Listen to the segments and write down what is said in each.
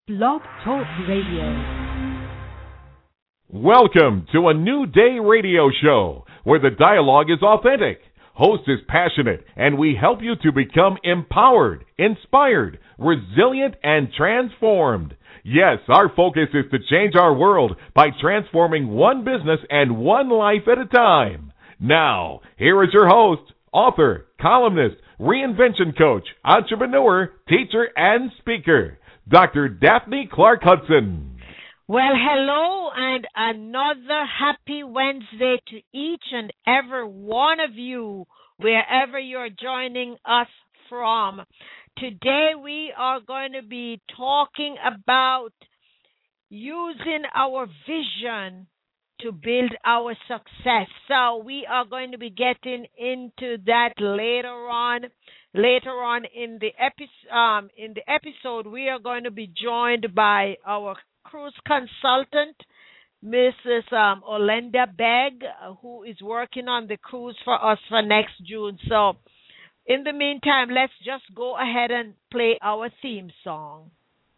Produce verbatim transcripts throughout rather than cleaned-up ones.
Blog Talk Radio. Welcome to a New Day radio show where the dialogue is authentic, host is passionate, and we help you to become empowered, inspired, resilient, and transformed. Yes, our focus is to change our world by transforming one business and one life at a time. Now, here is your host, author, columnist, reinvention coach, entrepreneur, teacher, and speaker, Doctor Daphne Clark Hudson. Well, hello, and another happy Wednesday to each and every one of you, wherever you're joining us from. Today we are going to be talking about using our vision to build our success. So we are going to be getting into that later on. Later on in the epi- um, in the episode, we are going to be joined by our cruise consultant, Missus Um, Olenda Begg, uh, who is working on the cruise for us for next June. So in the meantime, let's just go ahead and play our theme song.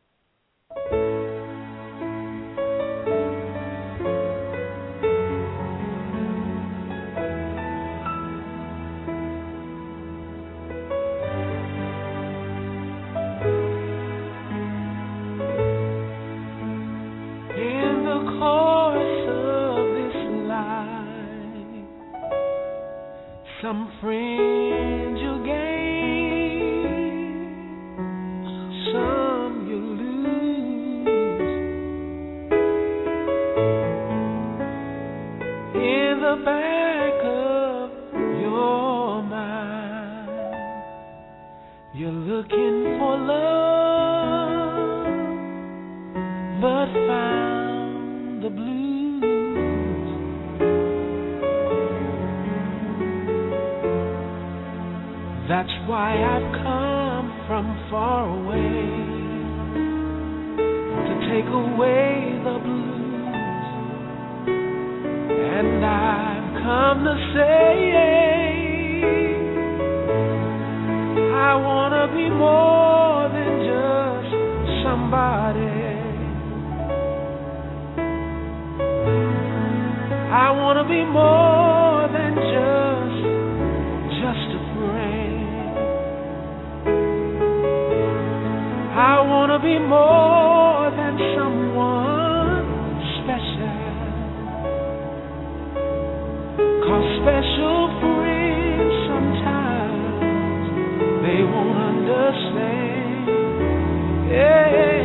Some friends you gain, some you lose. In the back of your mind, you're looking for love, but found the blues. That's why I've come from far away to take away the blues. And I've come to say I want to be more than just somebody. I want to be more than just just a friend. I want to be more than someone special, 'cause special friends sometimes they won't understand. Yeah.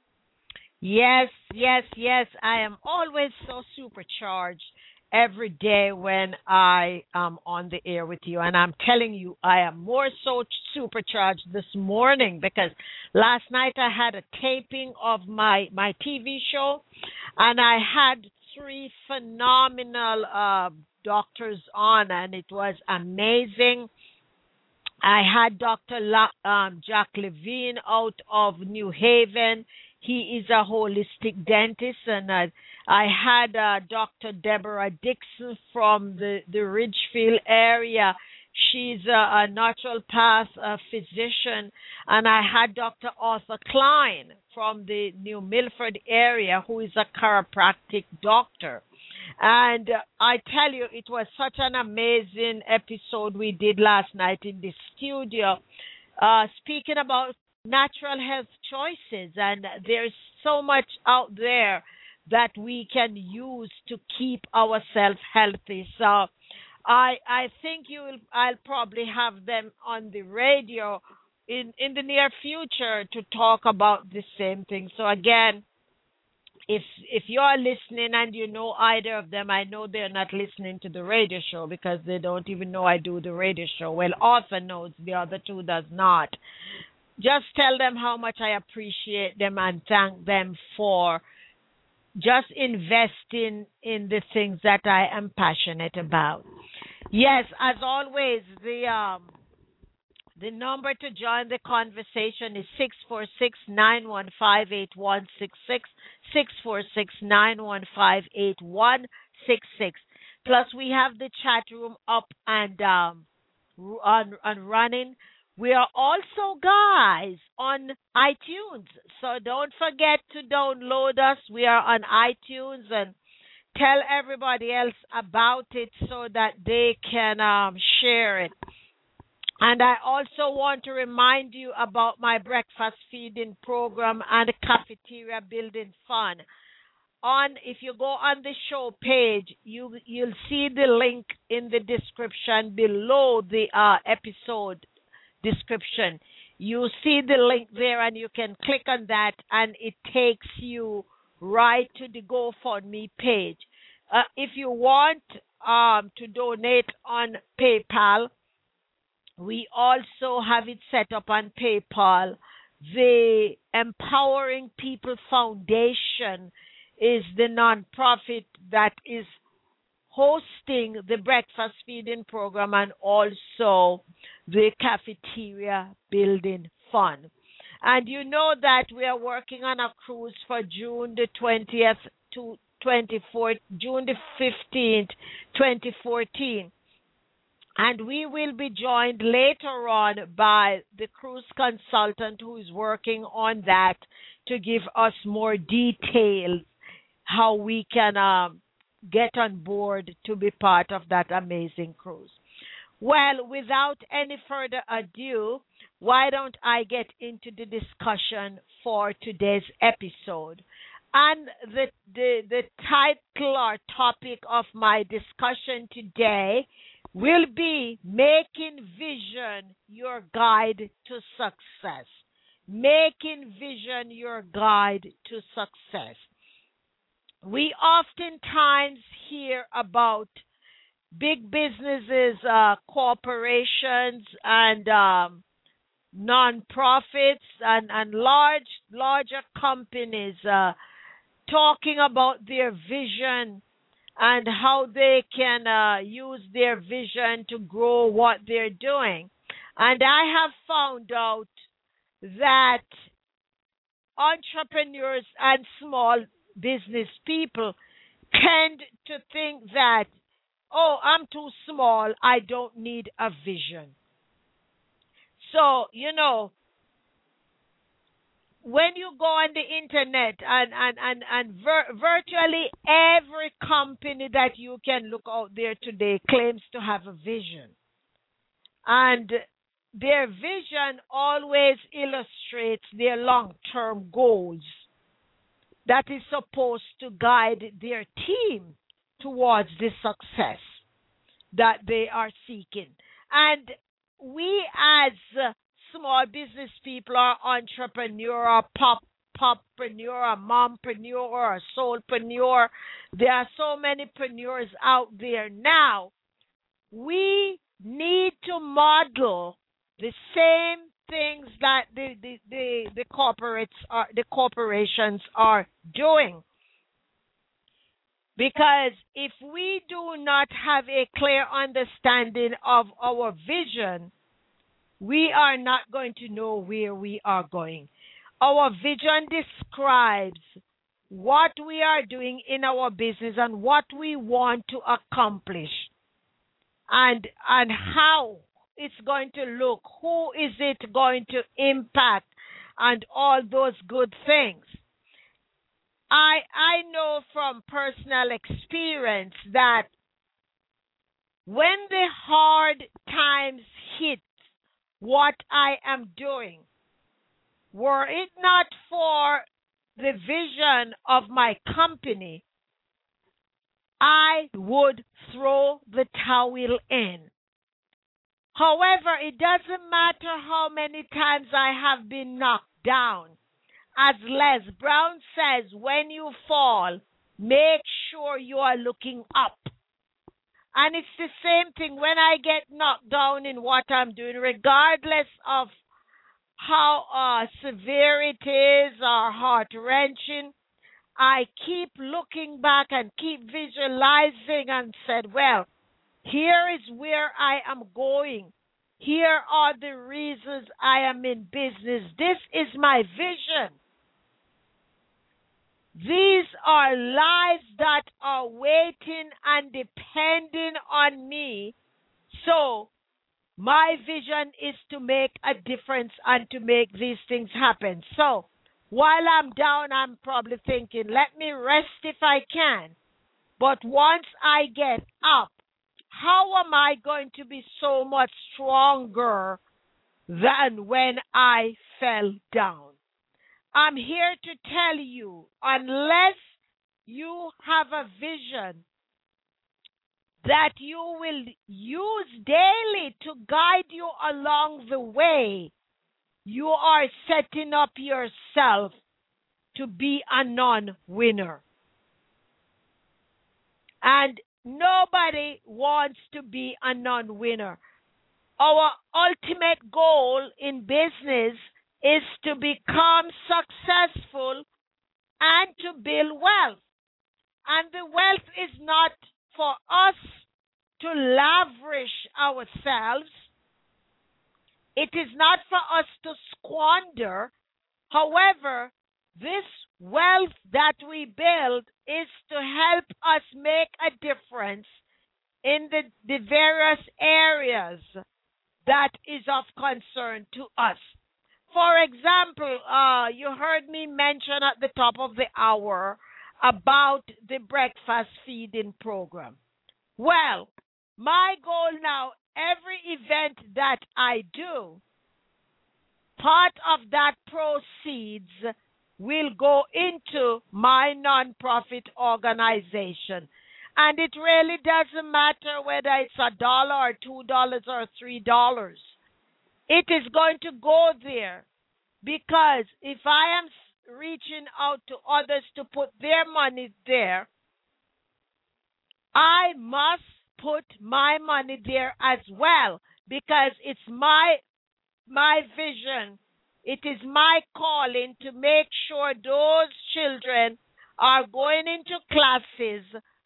Yes, yes, yes. I am always so supercharged every day when I am on the air with you. And I'm telling you, I am more so supercharged this morning because last night I had a taping of my, my T V show, and I had three phenomenal uh, doctors on, and it was amazing. I had Doctor La- um, Jack Levine out of New Haven. He is a holistic dentist, and I, I had uh, Doctor Deborah Dixon from the, the Ridgefield area. She's a, a naturopath uh, physician, and I had Doctor Arthur Klein from the New Milford area, who is a chiropractic doctor. And uh, I tell you, it was such an amazing episode we did last night in the studio, uh, speaking about natural health choices, and there's so much out there that we can use to keep ourselves healthy. So I I think you will I'll probably have them on the radio in in the near future to talk about the same thing. So again, if if you're listening and you know either of them, I know they're not listening to the radio show because they don't even know I do the radio show. Well, Arthur knows, the other two does not. Just tell them how much I appreciate them and thank them for just investing in the things that I am passionate about. Yes, as always, the um, the number to join the conversation is six four six, nine one five, eight one six six, six four six, nine one five, eight one six six. Plus, we have the chat room up and um, on, on running. We are also, guys, on iTunes. So don't forget to download us. We are on iTunes, and tell everybody else about it so that they can um, share it. And I also want to remind you about my breakfast feeding program and the cafeteria building fund. On if you go on the show page, you you'll see the link in the description below the uh, episode description. You see the link there, and you can click on that, and it takes you right to the GoFundMe page. Uh, if you want um, to donate on PayPal, we also have it set up on PayPal. The Empowering People Foundation is the nonprofit that is hosting the breakfast feeding program and also the cafeteria building fund. And you know that we are working on a cruise for June the twentieth to twenty-fourth, June the fifteenth, twenty fourteen. And we will be joined later on by the cruise consultant who is working on that to give us more details how we can um, get on board to be part of that amazing cruise. Well, without any further ado, why don't I get into the discussion for today's episode? And the, the, the title or topic of my discussion today will be Making Vision Your Guide to Success. Making Vision Your Guide to Success. We oftentimes hear about big businesses, uh, corporations, and um, non-profits, and, and large, larger companies uh, talking about their vision and how they can uh, use their vision to grow what they're doing. And I have found out that entrepreneurs and small business people tend to think that, oh, I'm too small, I don't need a vision. So, you know, when you go on the internet and, and, and, and vir- virtually every company that you can look out there today claims to have a vision. And their vision always illustrates their long-term goals that is supposed to guide their team towards the success that they are seeking. And we as uh, small business people or entrepreneur, pop, poppreneur, mompreneur, soulpreneur, there are so many preneurs out there now. We need to model the same things that the, the, the, the corporates are, the corporations are doing. Because if we do not have a clear understanding of our vision, we are not going to know where we are going. Our vision describes what we are doing in our business and what we want to accomplish, and and how it's going to look, who is it going to impact, and all those good things. I I know from personal experience that when the hard times hit what I am doing, were it not for the vision of my company, I would throw the towel in. However, it doesn't matter how many times I have been knocked down. As Les Brown says, when you fall, make sure you are looking up. And it's the same thing when I get knocked down in what I'm doing, regardless of how uh, severe it is or heart-wrenching. I keep looking back and keep visualizing and said, well, here is where I am going. Here are the reasons I am in business. This is my vision. These are lives that are waiting and depending on me. So My vision is to make a difference and to make these things happen. So while I'm down, I'm probably thinking, let me rest if I can. But once I get up, how am I going to be so much stronger than when I fell down? I'm here to tell you, unless you have a vision that you will use daily to guide you along the way, you are setting up yourself to be a non-winner. And nobody wants to be a non-winner. Our ultimate goal in business is to become successful and to build wealth. And the wealth is not for us to lavish ourselves. It is not for us to squander. However, this wealth that we build is to help us make a difference in the, the various areas that is of concern to us. For example, uh, you heard me mention at the top of the hour about the breakfast feeding program. Well, my goal now, every event that I do, part of that proceeds will go into my nonprofit organization. And it really doesn't matter whether it's a dollar or two dollars or three dollars. It is going to go there because if I am reaching out to others to put their money there, I must put my money there as well because it's my my vision. It is my calling to make sure those children are going into classes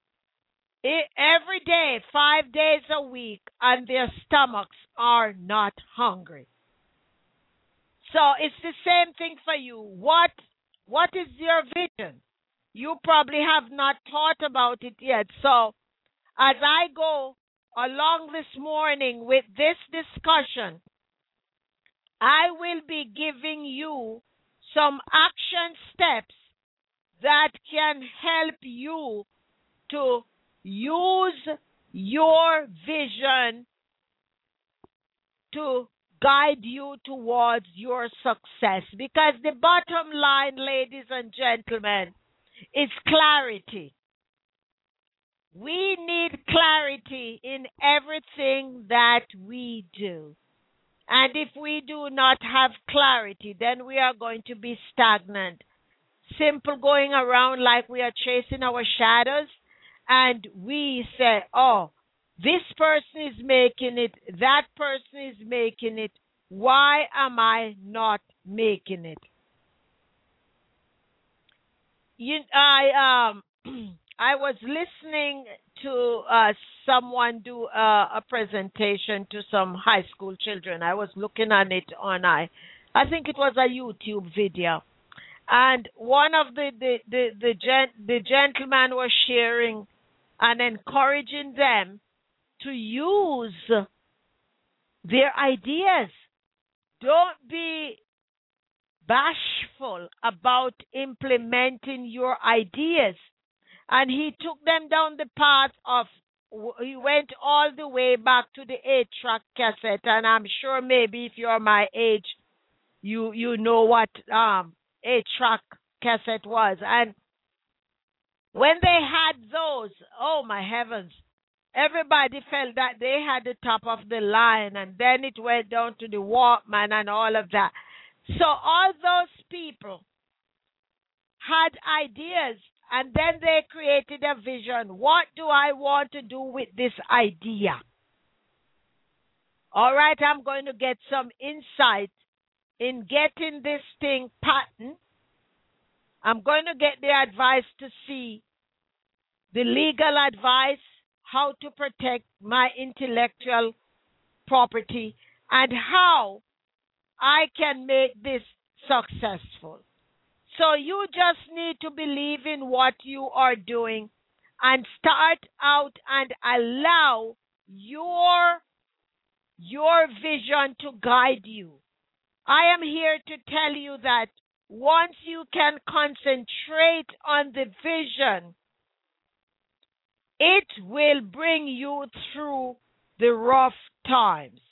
every day, five days a week, and their stomachs are not hungry. So it's the same thing for you. What what is your vision? You probably have not thought about it yet. So as I go along this morning with this discussion, I will be giving you some action steps that can help you to use your vision to guide you towards your success. Because the bottom line, ladies and gentlemen, is clarity. We need clarity in everything that we do. And if we do not have clarity, then we are going to be stagnant. Simple going around like we are chasing our shadows. And we say, oh, this person is making it, that person is making it. Why am I not making it? You, I um, I was listening to uh, someone do uh, a presentation to some high school children. I was looking at it on I, I think it was a YouTube video, and one of the the the the, gent, the gentleman was sharing and encouraging them to use their ideas. Don't be bashful about implementing your ideas. And he took them down the path of, he went all the way back to the eight-track cassette. And I'm sure maybe if you're my age, you you know what um eight-track cassette was. And when they had those, oh my heavens, everybody felt that they had the top of the line, and then it went down to the Walkman and all of that. So all those people had ideas, and then they created a vision. What do I want to do with this idea? All right, I'm going to get some insight in getting this thing patent. I'm going to get the advice to see the legal advice, how to protect my intellectual property, and how I can make this successful. So you just need to believe in what you are doing and start out and allow your your vision to guide you. I am here to tell you that once you can concentrate on the vision, it will bring you through the rough times.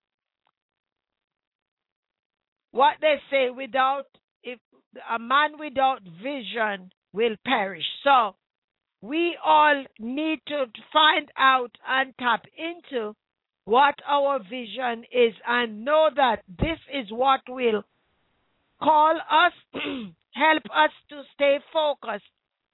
What they say, without if a man without vision will perish. So we all need to find out and tap into what our vision is and know that this is what will call us, help us to stay focused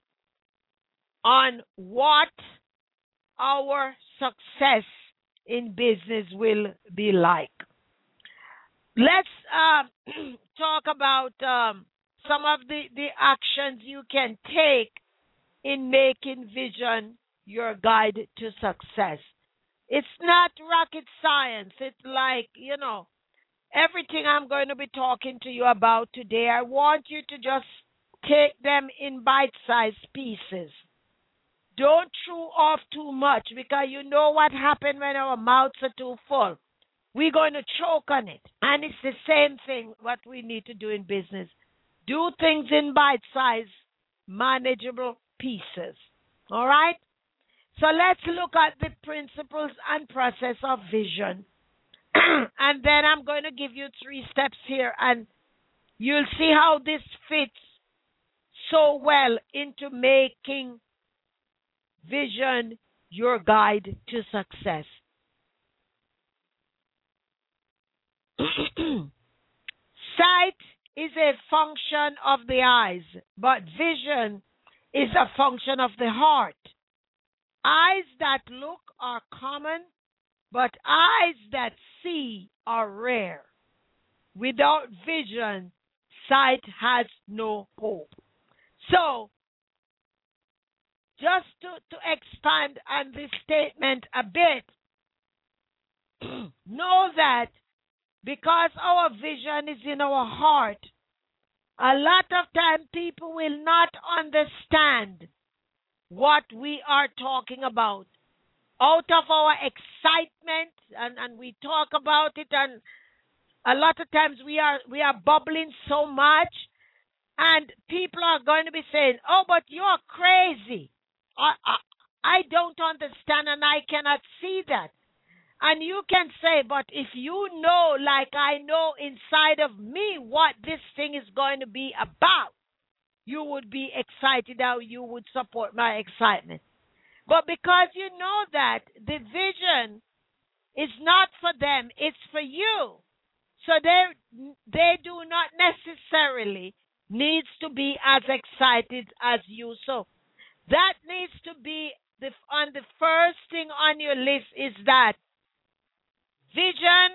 on what our success in business will be like. Let's uh, talk about um, some of the, the actions you can take in making vision your guide to success. It's not rocket science. It's like, you know, everything I'm going to be talking to you about today, I want you to just take them in bite-sized pieces. Don't chew off too much, because you know what happens when our mouths are too full. We're going to choke on it. And it's the same thing what we need to do in business. Do things in bite-sized, manageable pieces. All right? So let's look at the principles and process of vision. And then I'm going to give you three steps here, and you'll see how this fits so well into making vision your guide to success. Sight is a function of the eyes, but vision is a function of the heart. Eyes that look are common, but eyes that see are rare. Without vision, sight has no hope. So, just to, to expand on this statement a bit, know that because our vision is in our heart, a lot of time people will not understand what we are talking about. Out of our excitement, and, and we talk about it, and a lot of times we are we are bubbling so much, and people are going to be saying, "Oh, but you're crazy. I, I I don't understand, and I cannot see that." And you can say, "But if you know, like I know inside of me, what this thing is going to be about, you would be excited, or you would support my excitement." But because you know that the vision is not for them, it's for you. So they they do not necessarily needs to be as excited as you. So that needs to be the on the first thing on your list, is that vision.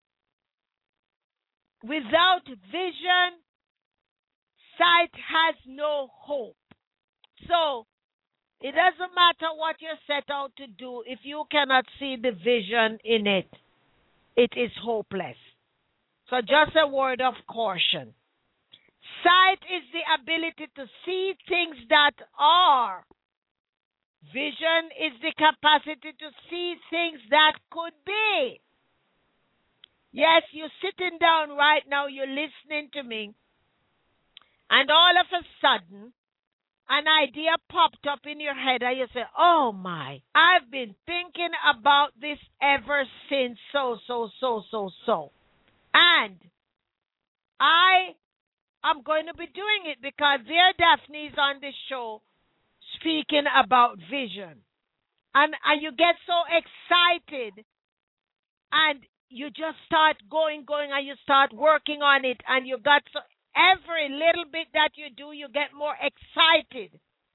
Without vision, sight has no hope. So it doesn't matter what you're set out to do. If you cannot see the vision in it, it is hopeless. So just a word of caution. Sight is the ability to see things that are. Vision is the capacity to see things that could be. Yes, you're sitting down right now, you're listening to me, and all of a sudden, an idea popped up in your head, and you say, "Oh my, I've been thinking about this ever since so, so, so, so, so. And I am going to be doing it because there Daphne is on the show speaking about vision." And, and you get so excited, and you just start going, going, and you start working on it, and you got so every little bit that you do, you get more excited.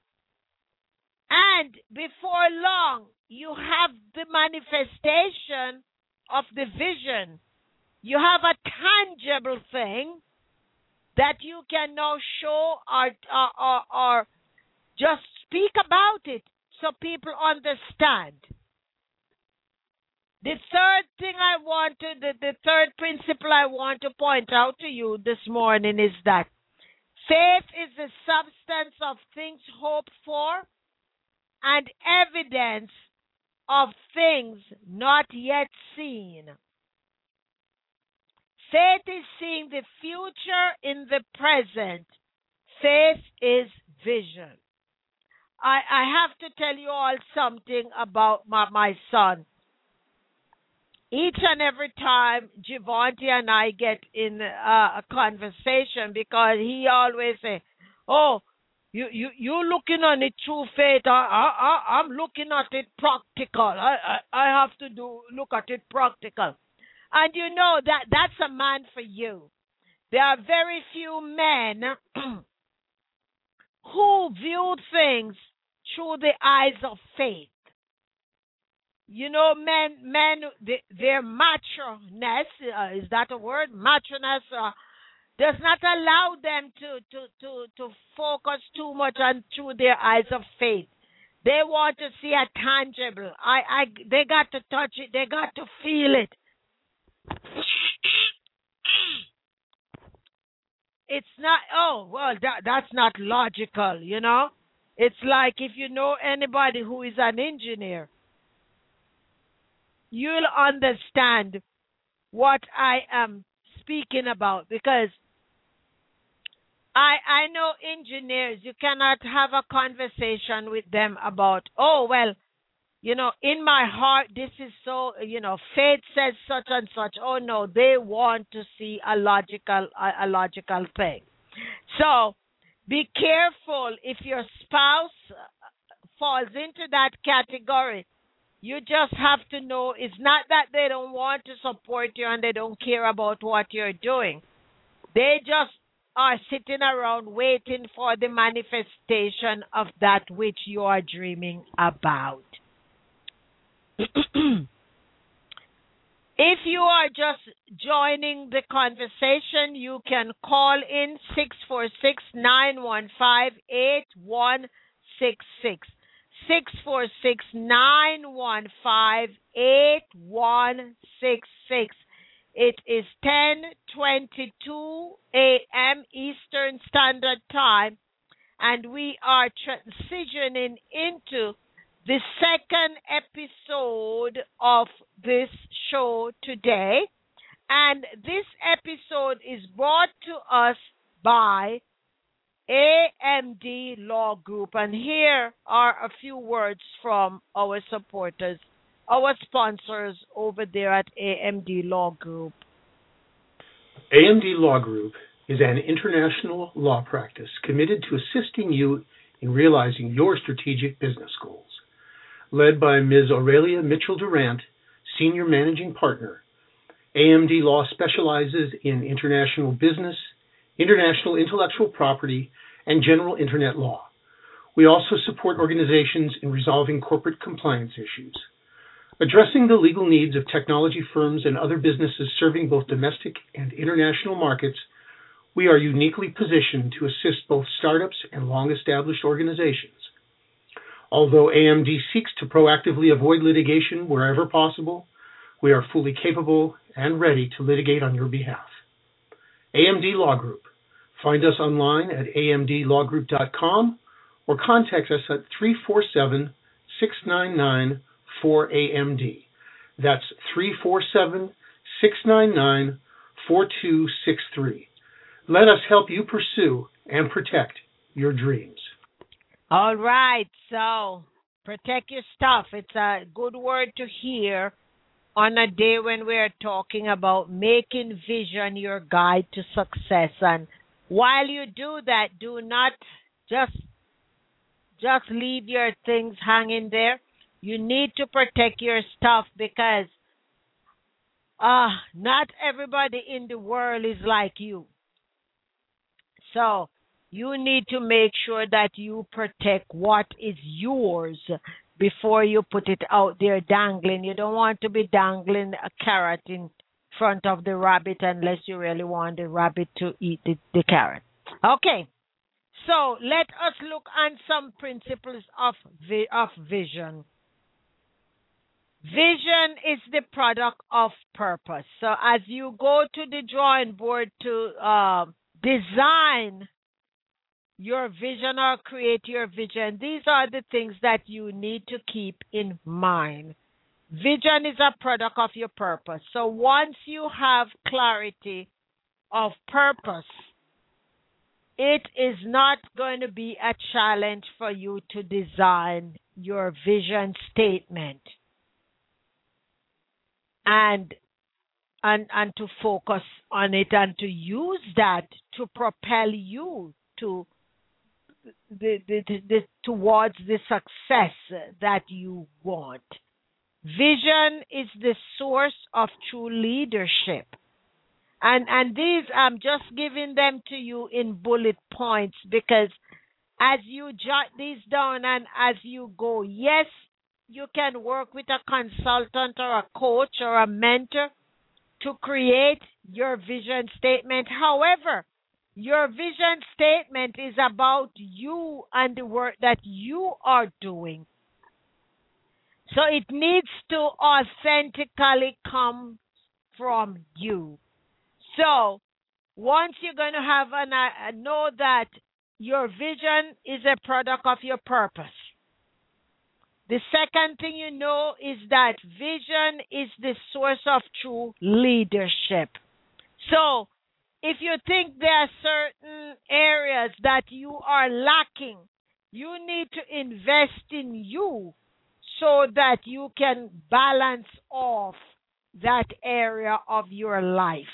And before long, you have the manifestation of the vision. You have a tangible thing that you can now show, or, or, or, or just speak about it so people understand. The third thing I want to, the, the third principle I want to point out to you this morning is that faith is the substance of things hoped for and evidence of things not yet seen. Faith is seeing the future in the present. Faith is vision. I, I have to tell you all something about my, my son. Each and every time Javonte and I get in uh, a conversation, because he always say, oh, you, you, you're looking on it through faith. I, I, I, I'm looking at it practical. I, I, I have to do look at it practical. And you know that that's a man for you. There are very few men who view things through the eyes of faith. You know, men, men, their macho-ness, uh, is that a word? Macho-ness uh, does not allow them to, to, to, to focus too much on through their eyes of faith. They want to see a tangible. I, I, they got to touch it. They got to feel it. It's not, oh, well, that, that's not logical, you know? It's like if you know anybody who is an engineer, you'll understand what I am speaking about, because I I know engineers, you cannot have a conversation with them about, oh, well, you know, in my heart, this is so, you know, faith says such and such. Oh, no, they want to see a logical, a, a logical thing. So be careful if your spouse falls into that category. You just have to know it's not that they don't want to support you and they don't care about what you're doing. They just are sitting around waiting for the manifestation of that which you are dreaming about. If you are just joining the conversation, you can call in six four six, nine one five, eight one six six. six four six, nine one five, eight one six six. It is ten twenty-two a.m. Eastern Standard Time, and we are transitioning into the second episode of this show today. And this episode is brought to us by A M D Law Group. And here are a few words from our supporters, our sponsors over there at A M D Law Group. A M D Law Group is an international law practice committed to assisting you in realizing your strategic business goals. Led by Miz Aurelia Mitchell-Durant, Senior Managing Partner, A M D Law specializes in international business, international intellectual property, and general Internet law. We also support organizations in resolving corporate compliance issues. Addressing the legal needs of technology firms and other businesses serving both domestic and international markets, we are uniquely positioned to assist both startups and long-established organizations. Although A M D seeks to proactively avoid litigation wherever possible, we are fully capable and ready to litigate on your behalf. A M D Law Group. Find us online at a m d law group dot com or contact us at three four seven, six nine nine, four A M D. That's three four seven, six nine nine, four two six three. Let us help you pursue and protect your dreams. All right, so protect your stuff. It's a good word to hear on a day when we're talking about making vision your guide to success. And while you do that, do not just just leave your things hanging there. You need to protect your stuff, because uh, not everybody in the world is like you. So you need to make sure that you protect what is yours before you put it out there dangling. You don't want to be dangling a carrot in front of the rabbit unless you really want the rabbit to eat the, the carrot. Okay, so let us look at some principles of, vi- of vision. Vision is the product of purpose. So as you go to the drawing board to uh, design your vision or create your vision, these are the things that you need to keep in mind. Vision is a product of your purpose. So once you have clarity of purpose, it is not going to be a challenge for you to design your vision statement and and and to focus on it and to use that to propel you to the, the, the, the towards the success that you want. Vision is the source of true leadership. And and these, I'm just giving them to you in bullet points because as you jot these down and as you go, yes, you can work with a consultant or a coach or a mentor to create your vision statement. However, your vision statement is about you and the work that you are doing. So it needs to authentically come from you. So once you're going to have an, uh, know that your vision is a product of your purpose. The second thing you know is that vision is the source of true leadership. So if you think there are certain areas that you are lacking, you need to invest in you so that you can balance off that area of your life.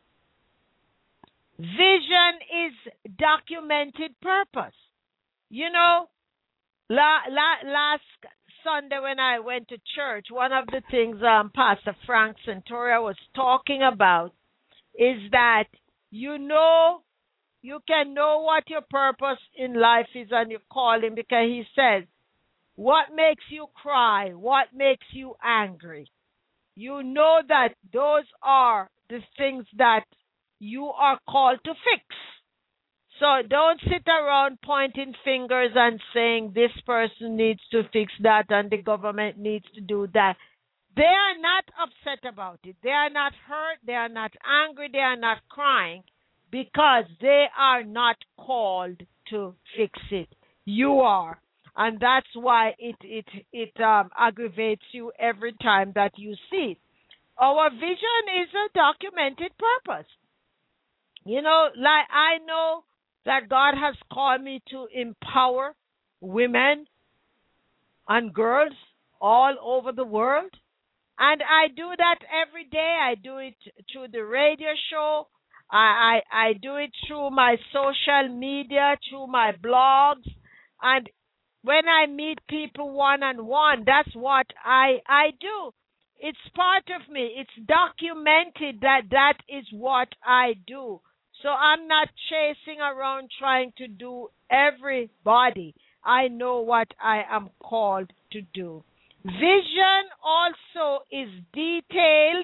Vision is documented purpose. You know, la, la, last Sunday when I went to church, one of the things um, Pastor Frank Centoria was talking about is that you know, you can know what your purpose in life is and your calling, because he says, what makes you cry? What makes you angry? You know that those are the things that you are called to fix. So don't sit around pointing fingers and saying this person needs to fix that and the government needs to do that. They are not upset about it. They are not hurt. They are not angry. They are not crying because they are not called to fix it. You are. And that's why it it it um, aggravates you every time that you see it. Our vision is a documented purpose. You know, like I know that God has called me to empower women and girls all over the world. And I do that every day. I do it through the radio show. I, I, I do it through my social media, through my blogs. And when I meet people one-on-one, that's what I, I do. It's part of me. It's documented that that is what I do. So I'm not chasing around trying to do everybody. I know what I am called to do. Vision also is detailed,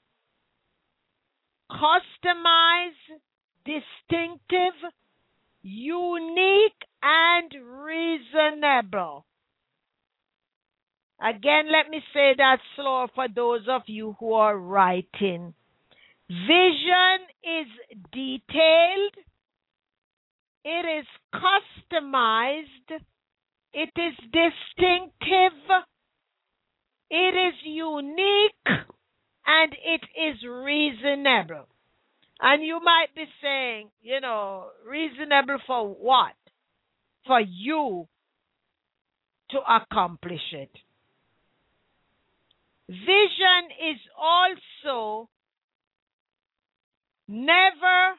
customized, distinctive, unique, and reasonable. Again, let me say that slower for those of you who are writing. Vision is detailed, it is customized, it is distinctive, it is unique, and it is reasonable. And you might be saying, you know, reasonable for what? For you to accomplish it. Vision is also never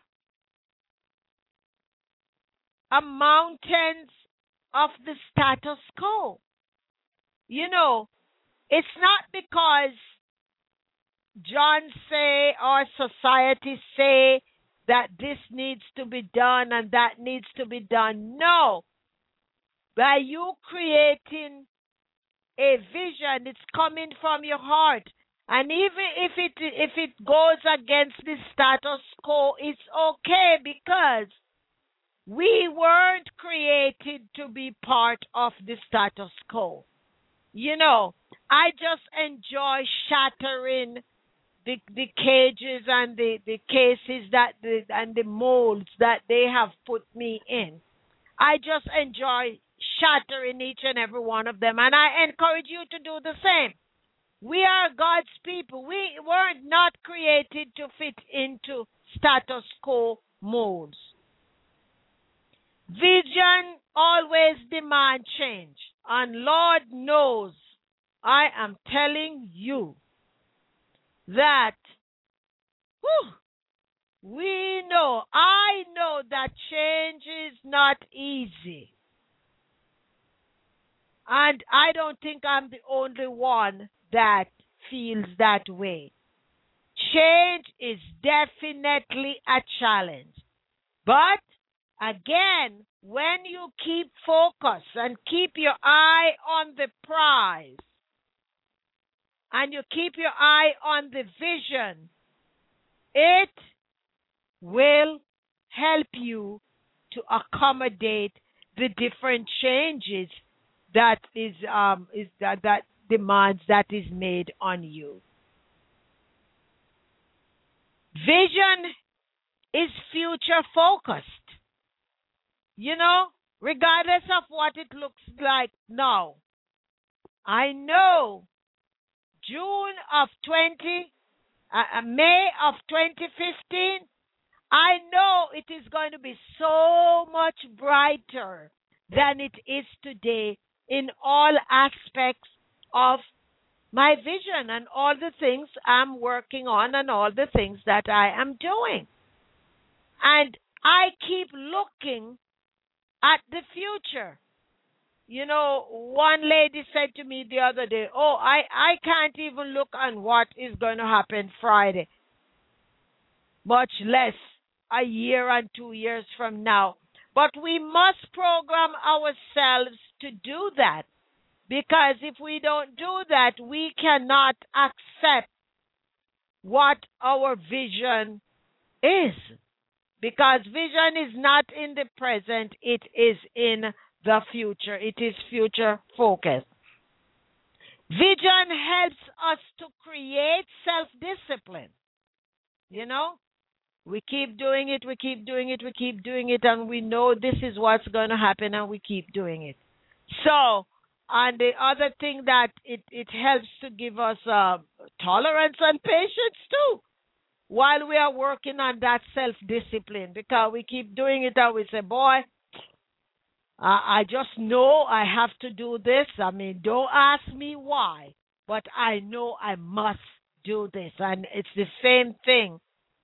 a mountain of the status quo. You know, it's not because John say or society say that this needs to be done and that needs to be done. No. By you creating a vision, it's coming from your heart. And even if it if it goes against the status quo, it's okay because we weren't created to be part of the status quo. You know, I just enjoy shattering the the cages and the, the cases that the, and the molds that they have put me in. I just enjoy shattering each and every one of them, and I encourage you to do the same. We are God's people. We were not created to fit into status quo molds. Vision always demands change. And Lord knows, I am telling you that whew, we know, I know that change is not easy. And I don't think I'm the only one that feels that way. Change is definitely a challenge. But again, when you keep focus and keep your eye on the prize, and you keep your eye on the vision, it will help you to accommodate the different changes that is um is that that demands that is made on you. Vision is future focused. You know, regardless of what it looks like now. I know June of twenty, uh, May of twenty fifteen, I know it is going to be so much brighter than it is today in all aspects of my vision and all the things I'm working on and all the things that I am doing. And I keep looking at the future. You know, one lady said to me the other day, oh, I, I can't even look on what is going to happen Friday, much less a year and two years from now. But we must program ourselves to do that, because if we don't do that, we cannot accept what our vision is. Because vision is not in the present, it is in the future. It is future focused. Vision helps us to create self-discipline. You know, we keep doing it, we keep doing it, we keep doing it, and we know this is what's going to happen, and we keep doing it. So, and the other thing that it, it helps to give us uh, tolerance and patience too, while we are working on that self-discipline, because we keep doing it and we say, boy, I, I just know I have to do this. I mean, don't ask me why, but I know I must do this. And it's the same thing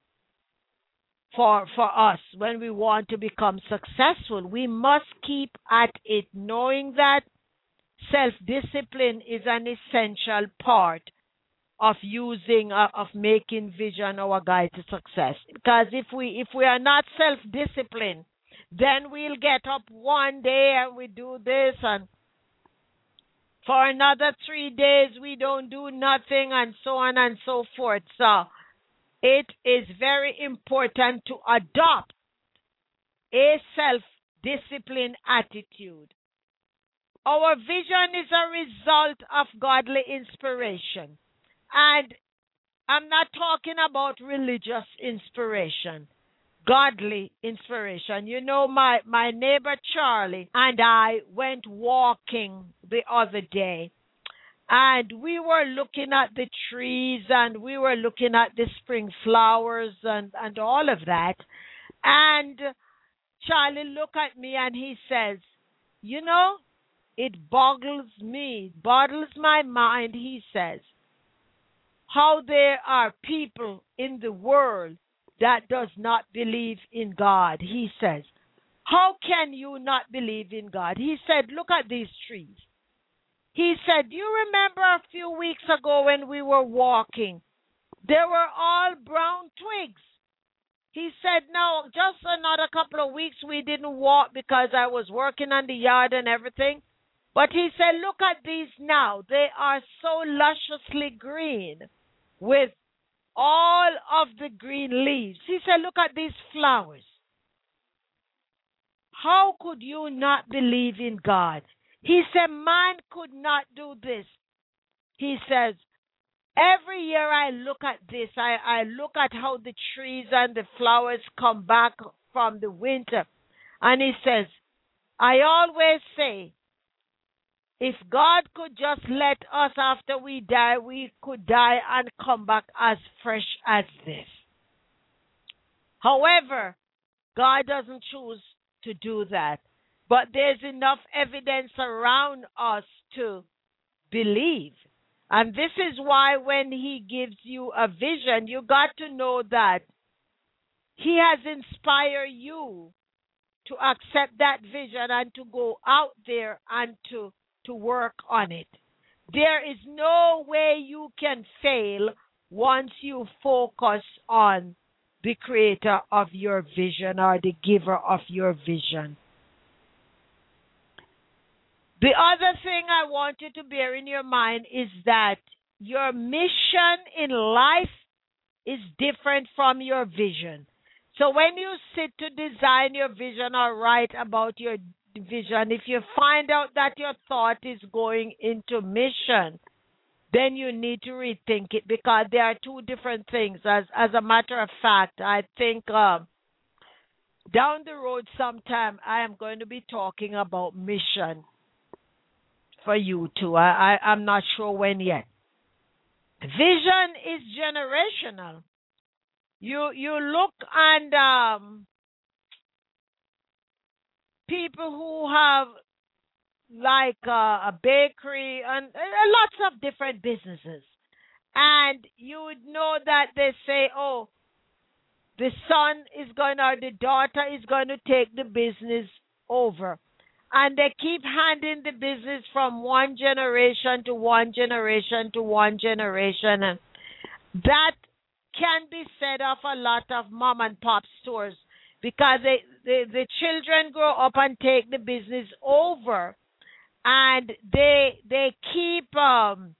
for for us when we want to become successful. We must keep at it, knowing that self-discipline is an essential part of using, uh, of making vision our guide to success. Because if we if we are not self-disciplined, then we'll get up one day and we do this, and for another three days we don't do nothing, and so on and so forth. So it is very important to adopt a self-disciplined attitude. Our vision is a result of godly inspiration. And I'm not talking about religious inspiration, godly inspiration. You know, my, my neighbor Charlie and I went walking the other day, and we were looking at the trees, and we were looking at the spring flowers and, and all of that. And Charlie looked at me and he says, you know, it boggles me, boggles my mind, he says, how there are people in the world that does not believe in God. He says, how can you not believe in God? He said, look at these trees. He said, do you remember a few weeks ago when we were walking? They were all brown twigs. He said, no, just another couple of weeks we didn't walk because I was working on the yard and everything. But he said, look at these now. They are so lusciously green with all of the green leaves. He said, look at these flowers. How could you not believe in God? He said, man could not do this. He says, every year I look at this. I, I look at how the trees and the flowers come back from the winter. And he says, I always say, If God could just let us after we die, we could die and come back as fresh as this. However, God doesn't choose to do that. But there's enough evidence around us to believe. And this is why when he gives you a vision, you got to know that he has inspired you to accept that vision and to go out there and to, to work on it. There is no way you can fail once you focus on the creator of your vision or the giver of your vision. The other thing I want you to bear in your mind is that your mission in life is different from your vision. So when you sit to design your vision or write about your vision, if you find out that your thought is going into mission, then you need to rethink it, because there are two different things. As as a matter of fact, I think uh, down the road sometime I am going to be talking about mission for you too. I, I, I'm not sure when yet. Vision is generational. You you look and um, people who have like uh, a bakery and uh, lots of different businesses, and you would know that they say, oh, the son is going or the daughter is going to take the business over. And they keep handing the business from one generation to one generation to one generation. And that can be said of a lot of mom and pop stores, because they, they, the children grow up and take the business over, and they they keep um,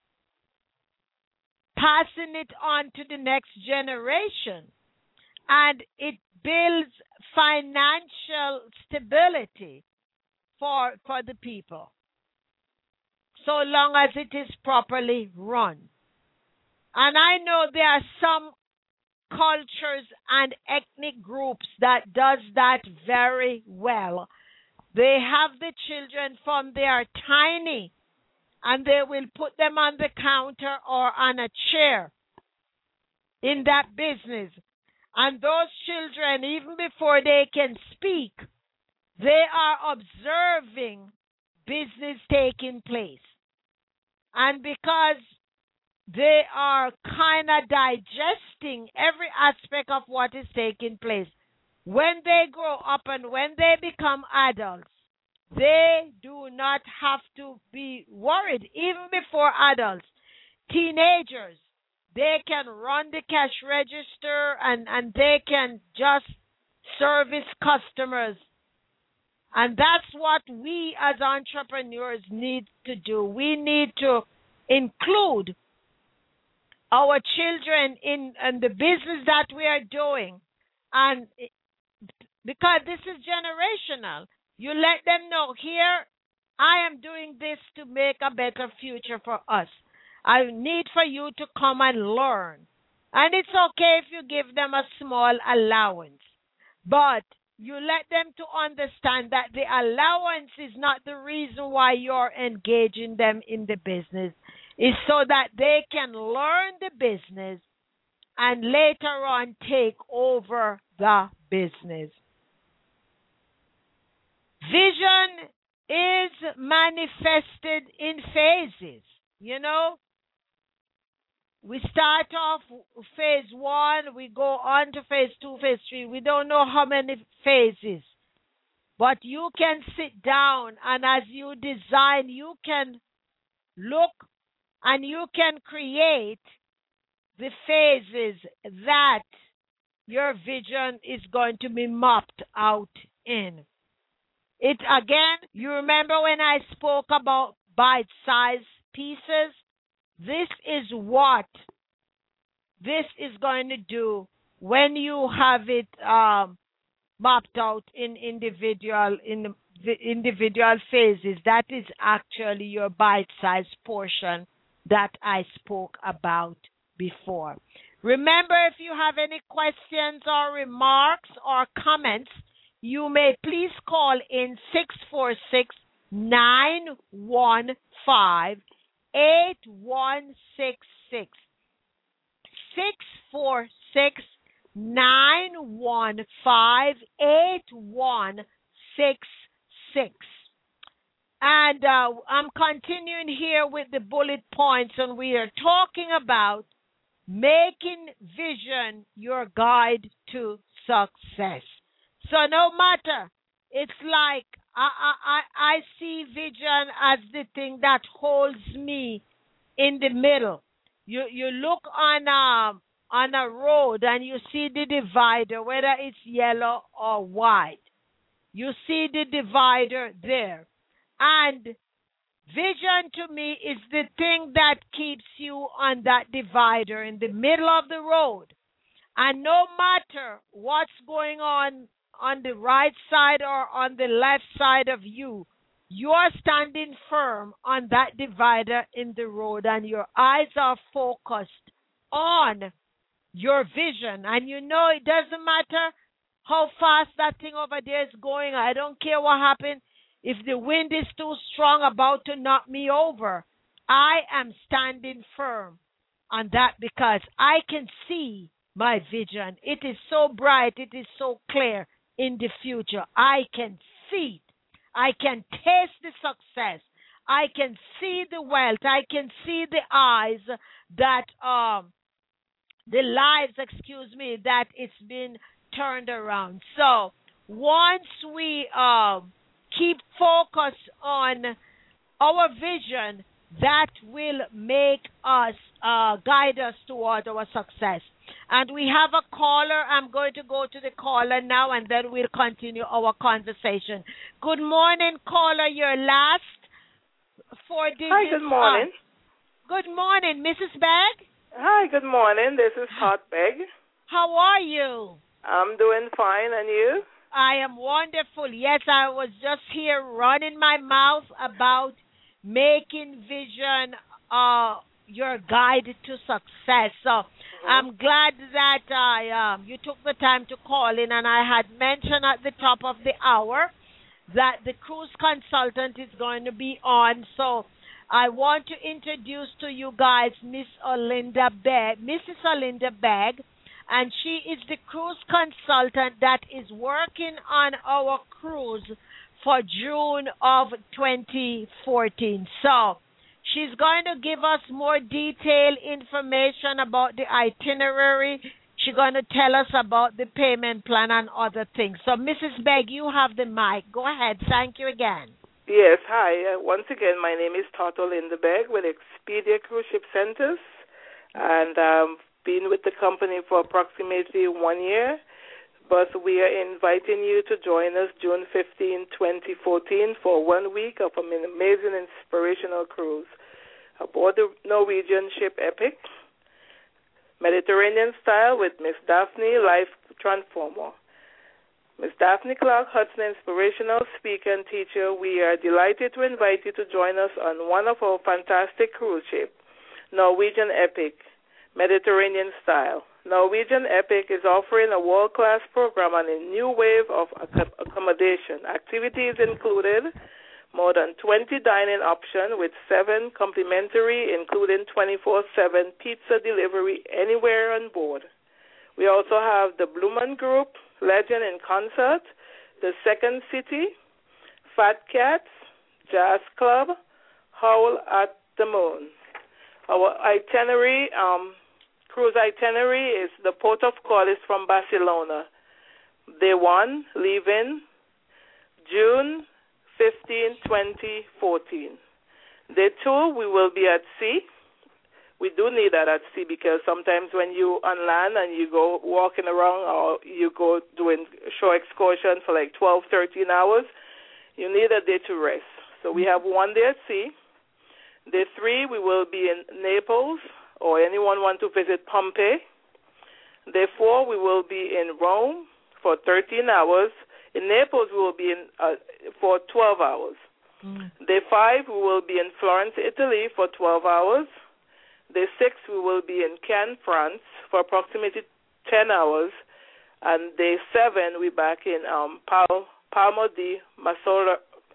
passing it on to the next generation. And it builds financial stability for for the people, so long as it is properly run. And I know there are some cultures and ethnic groups that does that very well. They have the children from they are tiny, and they will put them on the counter or on a chair in that business. And those children, even before they can speak, they are observing business taking place. And because they are kind of digesting every aspect of what is taking place, when they grow up and when they become adults, they do not have to be worried. Even before adults, teenagers, they can run the cash register and, and they can just service customers. And that's what we as entrepreneurs need to do. We need to include our children in, in the business that we are doing. And it, because this is generational, you let them know, here, I am doing this to make a better future for us. I need for you to come and learn. And it's okay if you give them a small allowance. But you let them to understand that the allowance is not the reason why you're engaging them in the business. It's so that they can learn the business and later on take over the business. Vision is manifested in phases. You know, we start off phase one, we go on to phase two, phase three. We don't know how many phases. But you can sit down, and as you design, you can look and you can create the phases that your vision is going to be mapped out in. It again, you remember when I spoke about bite-sized pieces? This is what this is going to do when you have it um, mapped out in individual in the individual phases. That is actually your bite-sized portion that I spoke about before. Remember, if you have any questions or remarks or comments, you may please call in six four six, nine one five, eight one six six. six four six, nine one five, eight one six six. And uh, I'm continuing here with the bullet points, and we are talking about making vision your guide to success. So no matter, it's like I, I, I see vision as the thing that holds me in the middle. You you look on a, on a road and you see the divider, whether it's yellow or white. You see the divider there. And vision to me is the thing that keeps you on that divider in the middle of the road. And no matter what's going on on the right side or on the left side of you, you're standing firm on that divider in the road, and your eyes are focused on your vision. And you know it doesn't matter how fast that thing over there is going. I don't care what happens. If the wind is too strong, about to knock me over, I am standing firm on that because I can see my vision. It is so bright. It is so clear in the future. I can see it. I can taste the success. I can see the wealth. I can see the eyes that, um, the lives, excuse me, that it's been turned around. So once we um, keep focus on our vision, that will make us, uh, guide us toward our success. And we have a caller. I'm going to go to the caller now, and then we'll continue our conversation. Good morning, caller. Your last four digits. Hi, good morning. Uh, good morning, Missus Begg. Hi, good morning. This is Tot Begg. How are you? I'm doing fine, and you? I am wonderful. Yes, I was just here running my mouth about making vision uh, your guide to success. So mm-hmm. I'm glad that I um, you took the time to call in, and I had mentioned at the top of the hour that the cruise consultant is going to be on. So I want to introduce to you guys Miss Olinda Begg, Missus Olinda Begg, and she is the cruise consultant that is working on our cruise for June of twenty fourteen. So she's going to give us more detailed information about the itinerary. She's going to tell us about the payment plan and other things. So, Missus Begg, you have the mic. Go ahead. Thank you again. Yes, hi. Uh, once again, my name is Tot Olinda Begg with Expedia Cruise Ship Centers, and I've um, been with the company for approximately one year. But we are inviting you to join us June fifteenth, twenty fourteen for one week of an amazing inspirational cruise aboard the Norwegian ship Epic, Mediterranean style with Miss Daphne, Life Transformer. Miss Daphne Clark Hudson, inspirational speaker and teacher, we are delighted to invite you to join us on one of our fantastic cruise ships, Norwegian Epic, Mediterranean style. Norwegian Epic is offering a world-class program and a new wave of accommodation. Activities included more than twenty dining options with seven complimentary, including twenty-four seven pizza delivery anywhere on board. We also have the Blumen Group, Legend in Concert, the Second City, Fat Cats, Jazz Club, Howl at the Moon. Our itinerary, um, cruise itinerary is the port of call is from Barcelona. Day one, leaving June fifteenth, twenty fourteen. Day two, we will be at sea. We do need that at sea because sometimes when you on land and you go walking around or you go doing shore excursion for like twelve, thirteen hours, you need a day to rest. So we have one day at sea. Day three, we will be in Naples, or anyone want to visit Pompeii. Day four, we will be in Rome for thirteen hours. In Naples, we will be in uh, for twelve hours. Mm. Day five, we will be in Florence, Italy for twelve hours. Day six, we will be in Cannes, France for approximately ten hours. And day seven, we're back in um, Pal- Palma di Mallorca,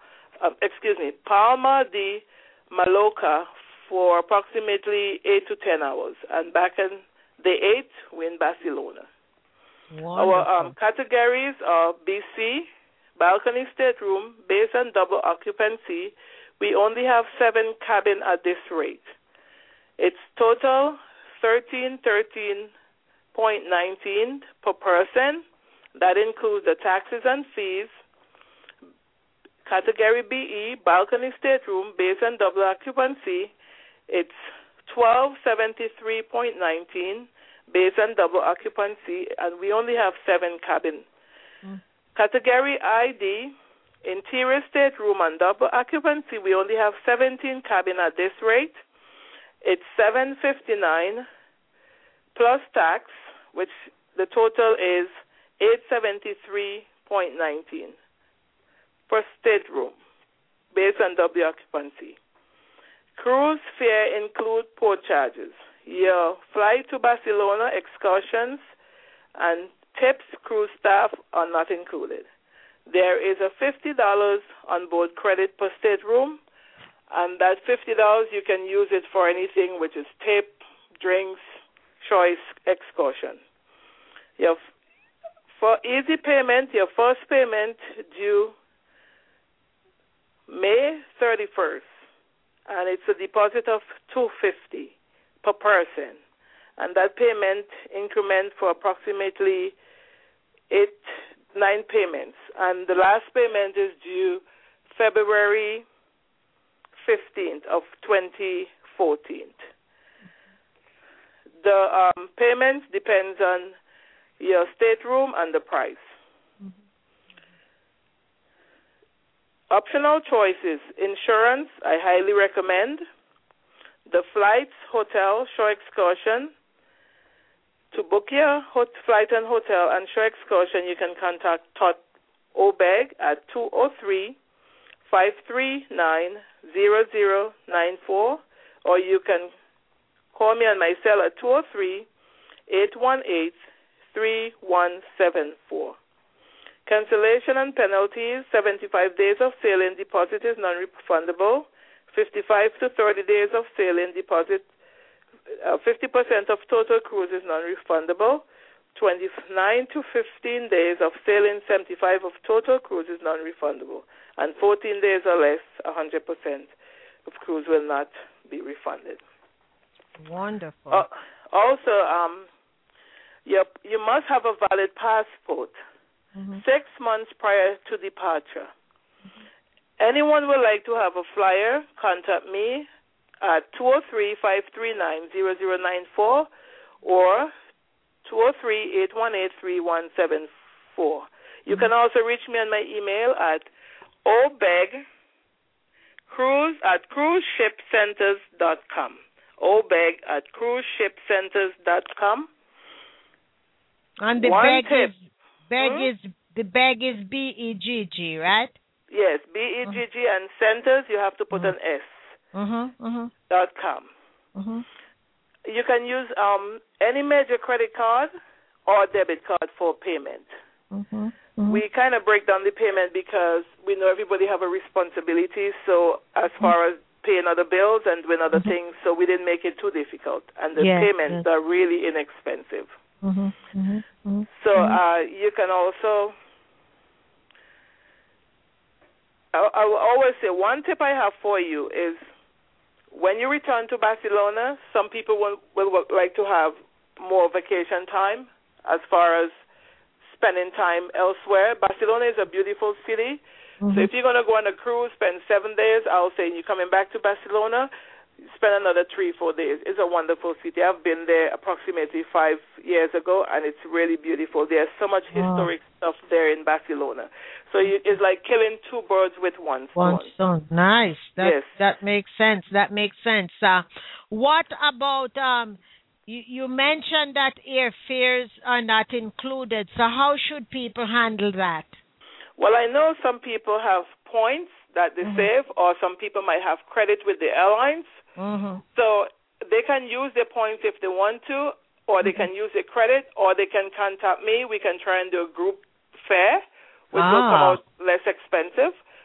uh, excuse me, Palma de Mallorca for approximately eight to ten hours. And back in day eight, we're in Barcelona. Wonderful. Our um, categories are B C, balcony stateroom, base and double occupancy. We only have seven cabin at this rate. It's total thirteen thirteen point nineteen per person. That includes the taxes and fees. Category B E, balcony stateroom, base and double occupancy. It's twelve seventy-three point nineteen, base and double occupancy, and we only have seven cabin. Mm. Category I D, interior stateroom and double occupancy, we only have seventeen cabin at this rate. It's seven fifty-nine plus tax, which the total is eight seventy-three point nineteen per stateroom, base and double occupancy. Cruise fare include port charges. Your flight to Barcelona, excursions, and tips cruise staff are not included. There is a fifty dollars on board credit per stateroom, and that fifty dollars you can use it for anything, which is tip, drinks, choice, excursion. Your, for easy payment, your first payment due May thirty-first, and it's a deposit of two hundred fifty dollars per person, and that payment increment for approximately eight, nine payments, and the last payment is due February fifteenth of twenty fourteen. The um, payments depends on your stateroom and the price. Mm-hmm. Optional choices. Insurance, I highly recommend. The flights, hotel, shore excursion. To book your hot flight and hotel and shore excursion, you can contact Todd Obeg at two oh three, five three nine, zero zero nine four, or you can call me on my cell at two oh three, eight one eight, three one seven four. Cancellation and penalties, seventy-five days of sailing deposit is non-refundable. fifty-five to thirty days of sailing deposit, uh, fifty percent of total cruise is non-refundable. twenty-nine to fifteen days of sailing, seventy-five of total cruise is non-refundable. And fourteen days or less, one hundred percent of cruise will not be refunded. Wonderful. Uh, also, um, you, you must have a valid passport. Mm-hmm. Six months prior to departure. Mm-hmm. Anyone would like to have a flyer, contact me at two oh three, five three nine, zero zero nine four or two oh three, eight one eight, three one seven four. You mm-hmm. can also reach me on my email at obeg cruise at cruise ship centers dot com. obeg at cruise ship centers dot com. And the One bag tip. is bag hmm? is the bag is B E G G, right? Yes, B E G G uh-huh. and centers you have to put uh-huh. an S. Uh-huh. Uh-huh. Dot com. Uh-huh. You can use um, any major credit card or debit card for payment. Uh-huh. Uh-huh. We kind of break down the payment because we know everybody have a responsibility. So as far as paying other bills and doing other uh-huh. things, so we didn't make it too difficult, and the yes, payments yes. are really inexpensive. Uh-huh. Uh-huh. Uh-huh. So uh, you can also. I, I will always say one tip I have for you is when you return to Barcelona, some people will, will like to have more vacation time as far as spending time elsewhere. Barcelona is a beautiful city. Mm-hmm. So if you're going to go on a cruise, spend seven days, I'll say you're coming back to Barcelona, spend another three, four days. It's a wonderful city. I've been there approximately five years ago, and it's really beautiful. There's so much historic wow. stuff there in Barcelona. So you, it's like killing two birds with one stone. One stone. Nice. That, yes. That makes sense. That makes sense. Uh, what about, um, you, you mentioned that airfares are not included. So how should people handle that? Well, I know some people have points that they mm-hmm. save, or some people might have credit with the airlines. Mm-hmm. So they can use their points if they want to, or they mm-hmm. can use their credit, or they can contact me. We can try and do a group fare, which ah. will come out less expensive.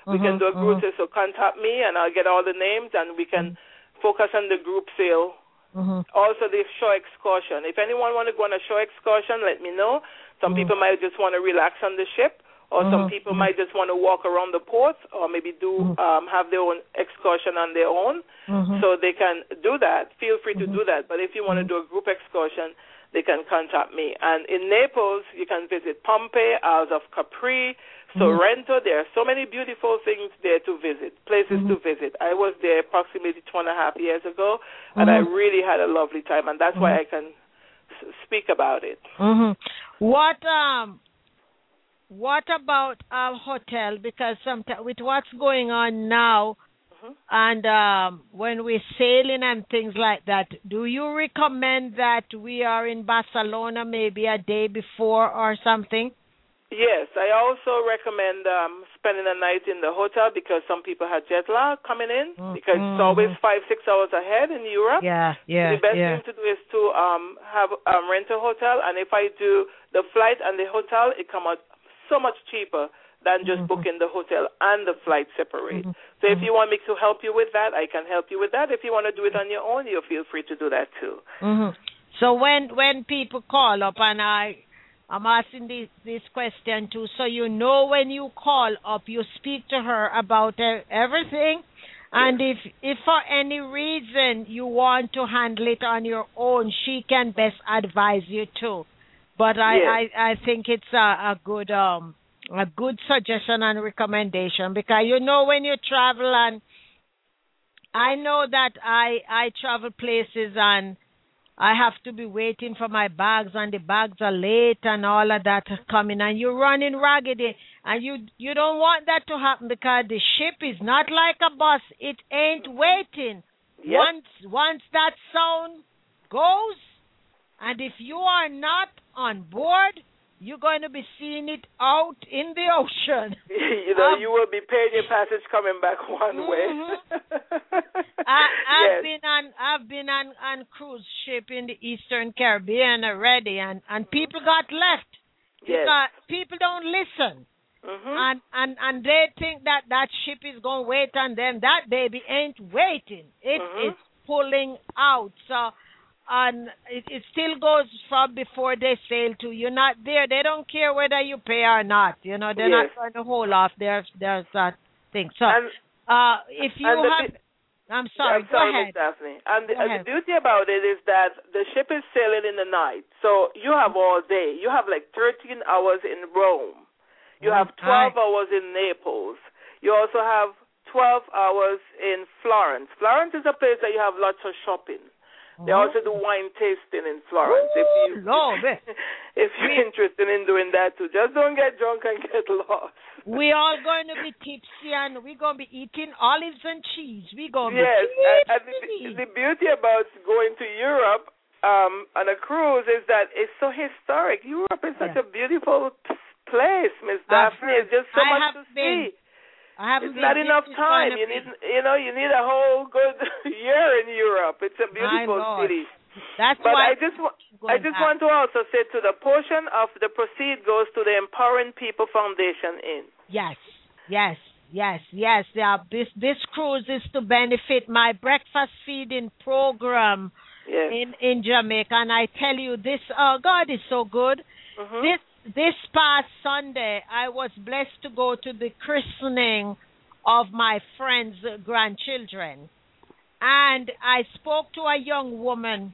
we Mhm, can do a group mhm. sale. So contact me, and I'll get all the names, and we can focus on the group sale. Mhm. Also, the shore excursion. If anyone want to go on a shore excursion, let me know. Some Mhm. people might just want to relax on the ship, or some Mhm, people mhm. might just want to walk around the port, or maybe do Mhm. um, have their own excursion on their own. Mhm. So they can do that. Feel free to Mhm. do that. But if you want to Mhm. do a group excursion, they can contact me. And in Naples, you can visit Pompeii, Isles of Capri, Sorrento. There are so many beautiful things there to visit, places to Mhm. visit. I was there approximately two and a half years ago, and I Mhm. really had a lovely time, and that's why Mhm. I can s- speak about it. Mhm. What um what about a hotel? Because sometimes with what's going on now, Mhm. and um, when we're sailing and things like that, do you recommend that we are in Barcelona maybe a day before or something? Yes, I also recommend um, spending a night in the hotel because some people had jet lag coming in Mm, because it's always mhm. five, six hours ahead in Europe. Yeah, So yeah, the best yeah. thing to do is to um, have um, rent a hotel, and if I do the flight and the hotel, it comes out so much cheaper than just Mhm. booking the hotel and the flight separate. Mhm. So if Mhm. you want me to help you with that, I can help you with that. If you want to do it on your own, you feel free to do that too. Mhm. So when when people call up, and I I'm asking this this question too, so you know when you call up, you speak to her about e- everything, and if if for any reason you want to handle it on your own, she can best advise you too. But I Yes. I, I think it's a, a good um a good suggestion and recommendation, because you know when you travel, and I know that I I travel places and I have to be waiting for my bags, and the bags are late and all of that coming, and you're running raggedy, and you you don't want that to happen, because the ship is not like a bus. It ain't waiting. Yep. Once once that sound goes, and if you are not on board, you're going to be seeing it out in the ocean. You know, Um, you will be paying your passage coming back one Mhm. way. I, I've Yes. been on I've been on, on cruise ship in the Eastern Caribbean already, and, and people got left Yes. because people don't listen, Mhm. and, and and they think that that ship is going to wait on them. That baby ain't waiting. It Mhm. is pulling out. So, and it, it still goes from before they sail to. You're not there. They don't care whether you pay or not. You know, they're Yes. not going to hold off. There's there's that thing. So, And uh, if you and the have, bi- I'm sorry. I'm Go sorry, ahead. Miss Daphne. And the, Go uh, ahead. the beauty about it is that the ship is sailing in the night, so you have all day. You have like thirteen hours in Rome. You have twelve Right. hours in Naples. You also have twelve hours in Florence. Florence is a place that you have lots of shopping. They Mhm. also do wine tasting in Florence. If you Ooh, Lord. if you're We- interested in doing that too, just don't get drunk and get lost. We all going to be tipsy, and we're going to be eating olives and cheese. We're going to Yes, be and, and tipsy. the, the beauty about going to Europe um, on a cruise is that it's so historic. Europe is such Yeah. a beautiful p- place, Miss I've Daphne. heard. It's just so I much to haven't been. see. I haven't It's been. not This enough is time. gonna You be- need, you know, you need a whole good year in Europe. It's a My beautiful Lord. city. That's But why I just, wa- going I just back. want to also say to the portion of the proceed goes to the Empowering People Foundation in. Yes, yes, yes, yes. Yeah, this this cruise is to benefit my breakfast feeding program Yes. in in Jamaica, and I tell you, this uh, God is so good. Mhm. This this past Sunday, I was blessed to go to the christening of my friend's grandchildren, and I spoke to a young woman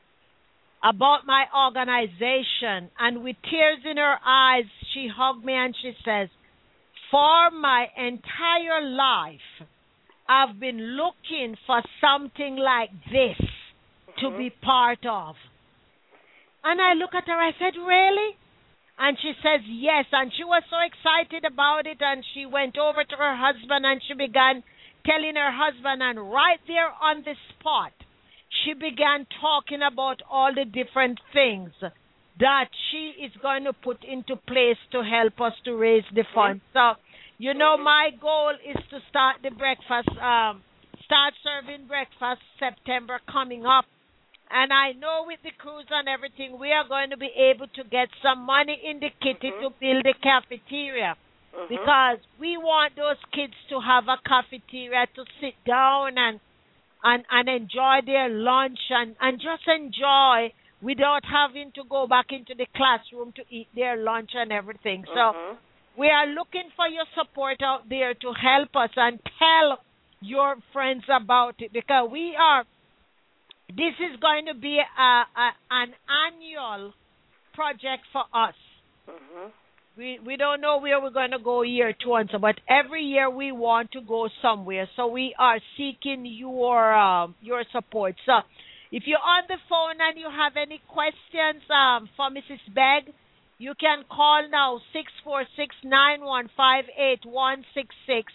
about my organization, and with tears in her eyes, she hugged me and she says, "For my entire life, I've been looking for something like this to Mhm. be part of." And I look at her, I said, "Really?" And she says, "Yes." And she was so excited about it, and she went over to her husband and she began telling her husband, and right there on the spot, she began talking about all the different things that she is going to put into place to help us to raise the funds. So, you know, my goal is to start the breakfast, um, start serving breakfast September coming up. And I know with the cruise and everything, we are going to be able to get some money in the kitty Mhm. to build the cafeteria. Mhm. because we want those kids to have a cafeteria to sit down and and, and enjoy their lunch and, and just enjoy without having to go back into the classroom to eat their lunch and everything. So Mhm. we are looking for your support out there to help us and tell your friends about it, because we are, this is going to be a, a, an annual project for us. Mhm. We we don't know where we're going to go year two and so, but every year we want to go somewhere. So we are seeking your um, your support. So if you're on the phone and you have any questions um, for Missus Begg, you can call now six four six, nine one five, eight one six six.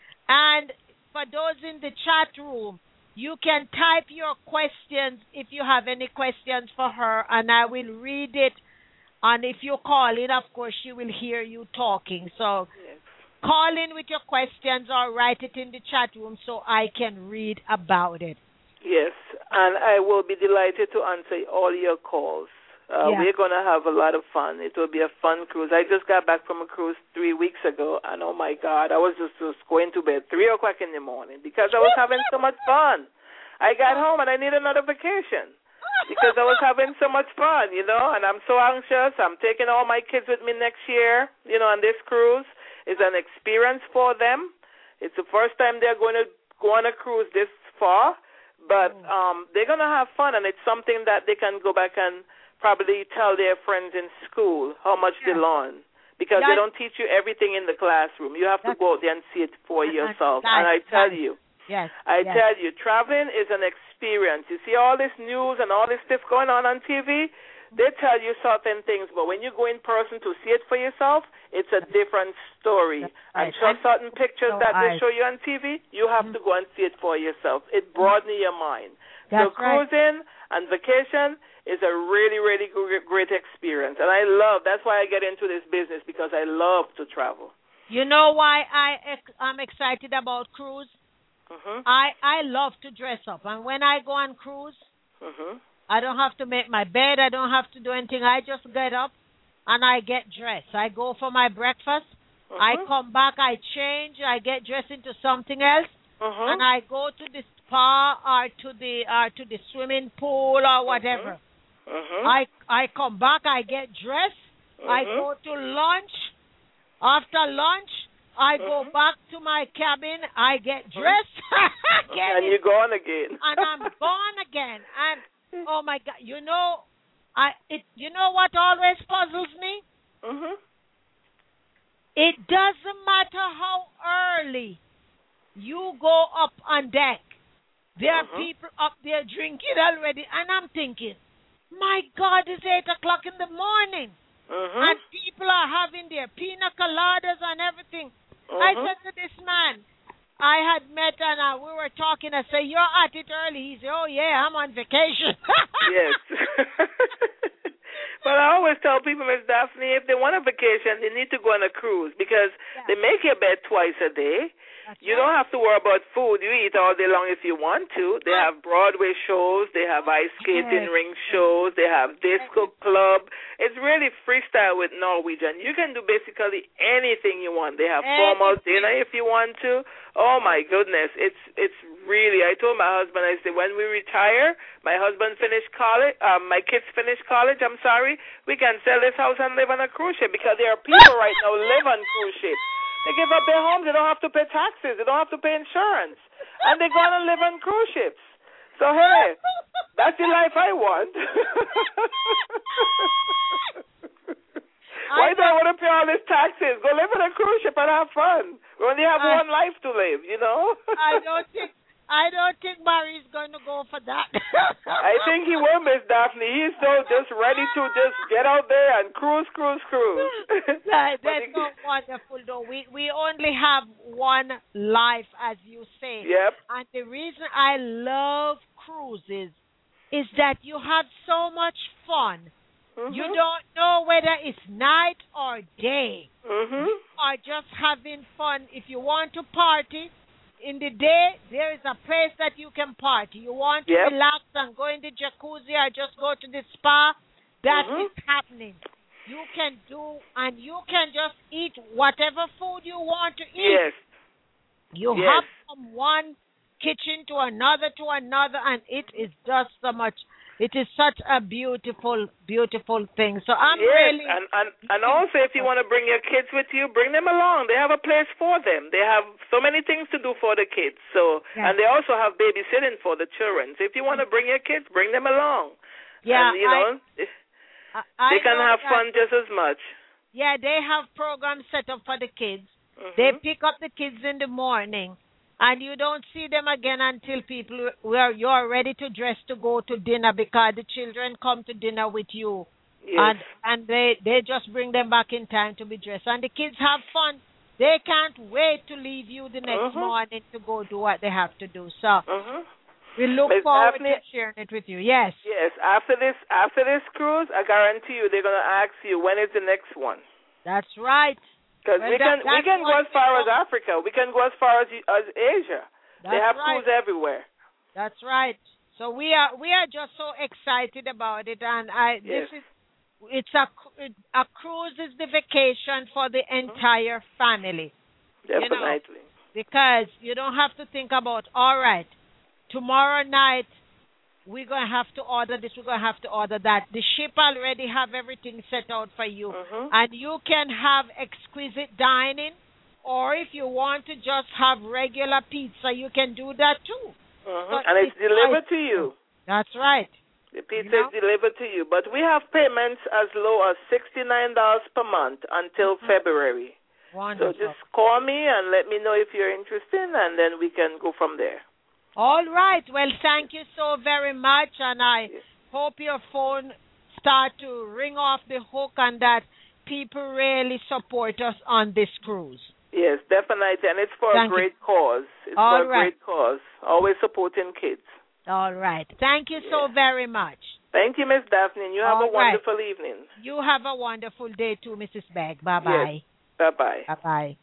And for those in the chat room, you can type your questions if you have any questions for her, and I will read it. And if you call in, of course, she will hear you talking. So Yes. call in with your questions or write it in the chat room so I can read about it. Yes, and I will be delighted to answer all your calls. Uh, Yeah. We're going to have a lot of fun. It will be a fun cruise. I just got back from a cruise three weeks ago, and oh my God, I was just, just going to bed three o'clock in the morning because I was having so much fun. I got home and I need another vacation because I was having so much fun, you know, and I'm so anxious. I'm taking all my kids with me next year, you know, on this cruise. It's an experience for them. It's the first time they're going to go on a cruise this far, but um, they're going to have fun, and it's something that they can go back and probably tell their friends in school how much Yeah. they learn, because That- they don't teach you everything in the classroom. You have to That's- go out there and see it for That- yourself. that- And I tell that- you, Yes. I yes. tell you, traveling is an experience. You see all this news and all this stuff going on on T V, they tell you certain things, but when you go in person to see it for yourself, it's a different story. That's And right. show And certain pictures so that I- they show you on T V, you have Mhm. to go and see it for yourself. It broadens your mind. That's so right. cruising and vacation is a really, really great, great experience. And I love, that's why I get into this business, because I love to travel. You know why I ex- I'm excited about cruise? Mhm. I I love to dress up, and when I go on cruise, Mhm. I don't have to make my bed. I don't have to do anything. I just get up and I get dressed. I go for my breakfast. I Mhm. come back. I change. I get dressed into something else, Mhm. and I go to the spa or to the or to the swimming pool or whatever. Mhm. I I come back. I get dressed. I Mhm. go to lunch. After lunch, I go Mhm. back to my cabin. I get dressed. get And it, you're gone again. and I'm gone again. And oh my God, you know, I it you know what always puzzles me? Mhm. It doesn't matter how early you go up on deck. There are Mhm. people up there drinking already, and I'm thinking, my God, it's eight o'clock in the morning, Mhm. and people are having their pina coladas and everything. I Mhm. said to this man I had met, and uh, we were talking. I said, "You're at it early." He said, "Oh yeah, I'm on vacation." Yes. But I always tell people, Miss Daphne, if they want a vacation, they need to go on a cruise, because Yeah. they make your bed twice a day. That's You right. don't have to worry about food. You eat all day long if you want to. They Ah. have Broadway shows. They have ice skating Yes. ring shows. They have disco club. It's really freestyle with Norwegian. You can do basically anything you want. They have formal Anything. dinner if you want to. Oh my goodness, it's it's really. I told my husband, I said, when we retire, my husband finished college, um, my kids finish college. I'm sorry, we can sell this house and live on a cruise ship, because there are people right now live on cruise ships. They give up their homes. They don't have to pay taxes. They don't have to pay insurance. And they're going to live on cruise ships. So, hey, that's the life I want. Why do I want to pay all these taxes? Go live on a cruise ship and have fun. We only have I- one life to live, you know? I don't think I don't think Barry's going to go for that. I think he will, Miss Daphne. He's so just ready to just get out there and cruise, cruise, cruise. That, But that's he- so wonderful, though. We we only have one life, as you say. Yep. And the reason I love cruises is that you have so much fun. Mhm. You don't know whether it's night or day. Mhm. You are just having fun. If you want to party in the day, there is a place that you can party. You want to Yep. relax and go in the jacuzzi or just go to the spa, that Mhm. is happening. You can do, and you can just eat whatever food you want to eat. Yes. You Yes. hop from one kitchen to another to another, and it is just so much. It is such a beautiful, beautiful thing. So I'm yes. really. And, and, and also, if you want to bring your kids with you, bring them along. They have a place for them. They have so many things to do for the kids. So, Yes. And they also have babysitting for the children. So if you want to bring your kids, bring them along. Yeah, and, you know, I, I they can know have that, fun just as much. Yeah, they have programs set up for the kids. Mm-hmm. They pick up the kids in the morning, and you don't see them again until people where you're ready to dress to go to dinner, because the children come to dinner with you. Yes. And and they, they just bring them back in time to be dressed. And the kids have fun. They can't wait to leave you the next Mm-hmm. morning to go do what they have to do. So Mm-hmm. we look Miz forward Daphne, to sharing it with you. Yes. Yes. After this, after this cruise, I guarantee you, they're gonna ask you when is the next one. That's right. Because Well, we that- can we that's can go what as far we as want. Africa. We can go as far as as Asia. That's they have right. cruise everywhere. That's right. So we are we are just so excited about it, and I Yes. this is it's a cru- a cruise is the vacation for the entire family. Definitely. Because you don't have to think about, all right, tomorrow night we're going to have to order this, we're going to have to order that. The ship already have everything set out for you. Mhm. And you can have exquisite dining, or if you want to just have regular pizza, you can do that too. Mhm. So And it's it's delivered nice. to you. That's right. The pizza You know? is delivered to you. But we have payments as low as sixty-nine dollars per month until Mhm. February. Wonderful. So just call me and let me know if you're interested, and then we can go from there. All right. Well, thank you so very much, and I Yes. hope your phone start to ring off the hook and that people really support us on this cruise. Yes, definitely. And it's for Thank a you. great cause. It's All for a right. great cause. Always supporting kids. All right. Thank you so Yeah. very much. Thank you, Miss Daphne, and you have All a right. wonderful evening. You have a wonderful day too, Missus Begg. Bye-bye. Bye-bye. Bye-bye.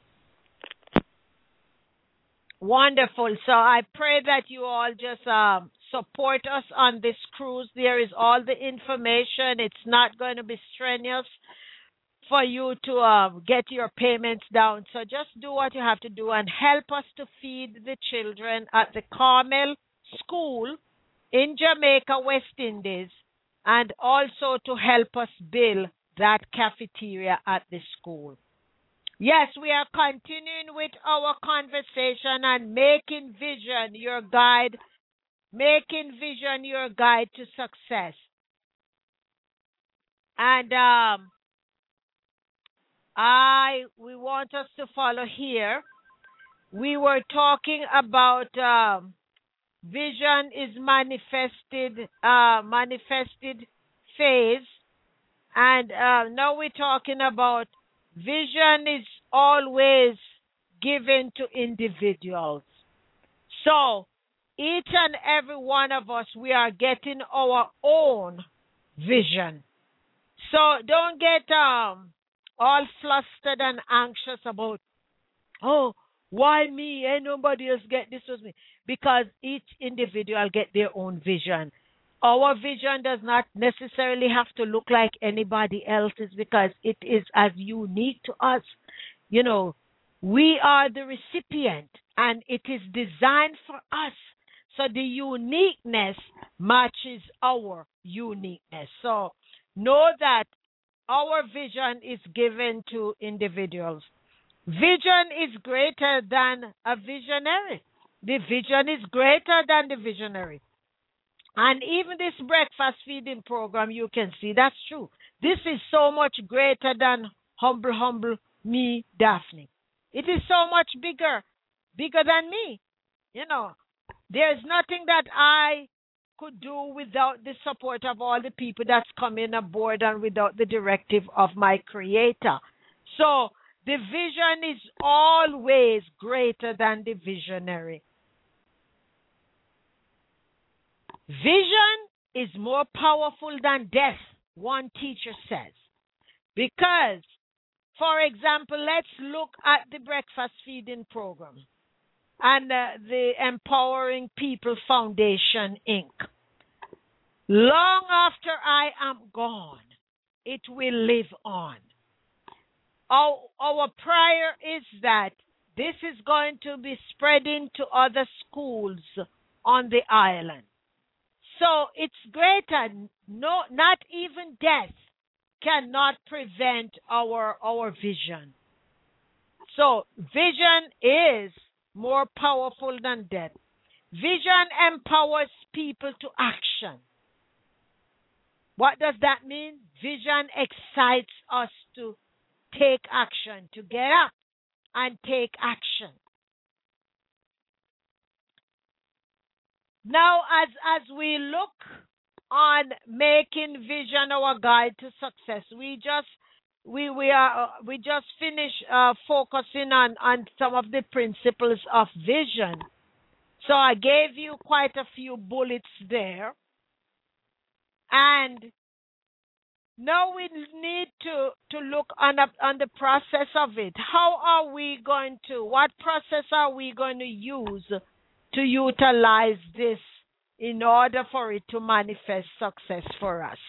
Wonderful. So I pray that you all just um, support us on this cruise. There is all the information. It's not going to be strenuous for you to um, get your payments down. So just do what you have to do and help us to feed the children at the Carmel School in Jamaica, West Indies, and also to help us build that cafeteria at the school. Yes, we are continuing with our conversation and making vision your guide, making vision your guide to success. And um, I we want us to follow here. We were talking about um, vision is manifested, uh, manifested phase, and uh, now we're talking about vision is always given to individuals. So each and every one of us, we are getting our own vision. So don't get um all flustered and anxious about, oh, why me? Ain't nobody else get this with me. Because each individual get their own vision. Our vision does not necessarily have to look like anybody else's because it is as unique to us. You know, we are the recipient and it is designed for us. So the uniqueness matches our uniqueness. So know that our vision is given to individuals. Vision is greater than a visionary. The vision is greater than the visionary. And even this breakfast feeding program, you can see that's true. This is so much greater than humble, humble me, Daphne. It is so much bigger, bigger than me. You know, there's nothing that I could do without the support of all the people that's coming aboard and without the directive of my creator. So the vision is always greater than the visionary. Vision is more powerful than death, one teacher says. Because, for example, let's look at the breakfast feeding program and uh, the Empowering People Foundation, Incorporated. Long after I am gone, it will live on. Our, our prayer is that this is going to be spreading to other schools on the island. So it's greater. No, not even death cannot prevent our our vision. So vision is more powerful than death. Vision empowers people to action. What does that mean? Vision excites us to take action, to get up and take action. Now, as as we look on making vision our guide to success, we just we we are uh, we just finished uh, focusing on on some of the principles of vision. So I gave you quite a few bullets there, and now we need to to look on a, on the process of it. How are we going to? What process are we going to use to utilize this in order for it to manifest success for us?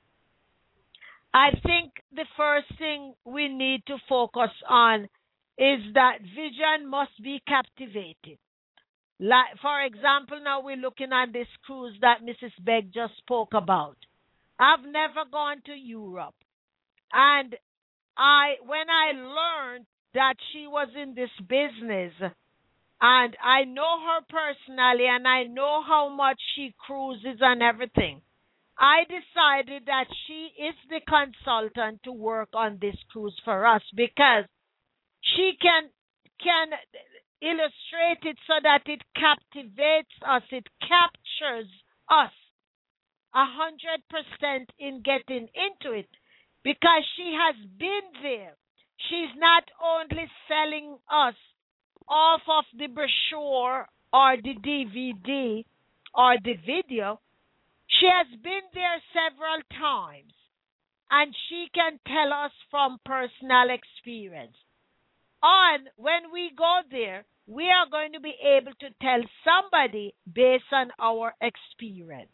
I think the first thing we need to focus on is that vision must be captivating. Like, for example, now we're looking at this cruise that Missus Begg just spoke about. I've never gone to Europe. And I when I learned that she was in this business, and I know her personally, and I know how much she cruises and everything, I decided that she is the consultant to work on this cruise for us, because she can can illustrate it so that it captivates us, it captures us a hundred percent in getting into it, because she has been there. She's not only selling us off of the brochure or the D V D or the video. She has been there several times, and she can tell us from personal experience. And when we go there, we are going to be able to tell somebody based on our experience.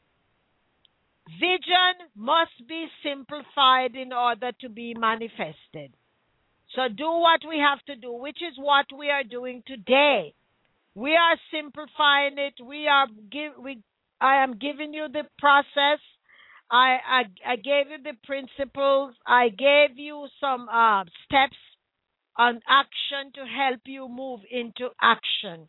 Vision must be simplified in order to be manifested. So do what we have to do, which is what we are doing today. We are simplifying it. We are give we. I am giving you the process. I I, I gave you the principles. I gave you some uh, steps on action to help you move into action.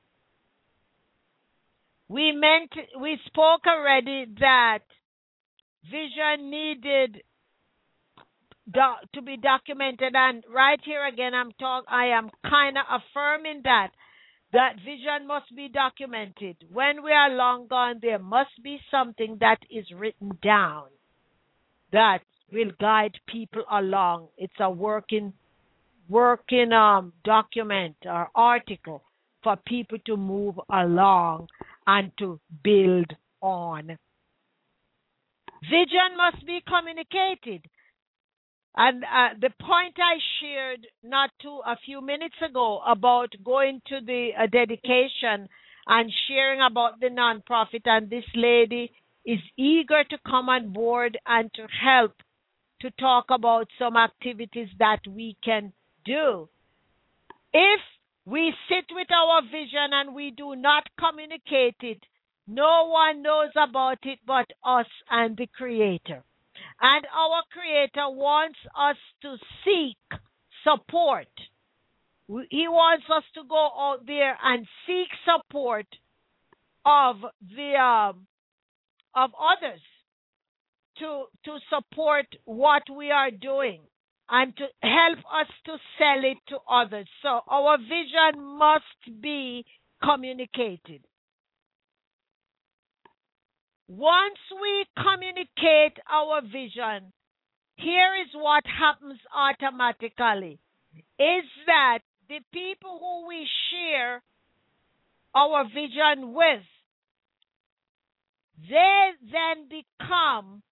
We meant we spoke already that vision needed do- to be documented, and right here again, I'm talk. I am kind of affirming that that vision must be documented. When we are long gone, there must be something that is written down that will guide people along. It's a working working um, document or article for people to move along and to build on. Vision must be communicated. And uh, the point I shared not too a few minutes ago about going to the uh, dedication and sharing about the nonprofit, and this lady is eager to come on board and to help to talk about some activities that we can do. If we sit with our vision and we do not communicate it, no one knows about it but us and the Creator. And our Creator wants us to seek support. He wants us to go out there and seek support of the um, of others to to support what we are doing and to help us to sell it to others. So our vision must be communicated. Once we communicate our vision, here is what happens automatically, is that the people who we share our vision with, they then become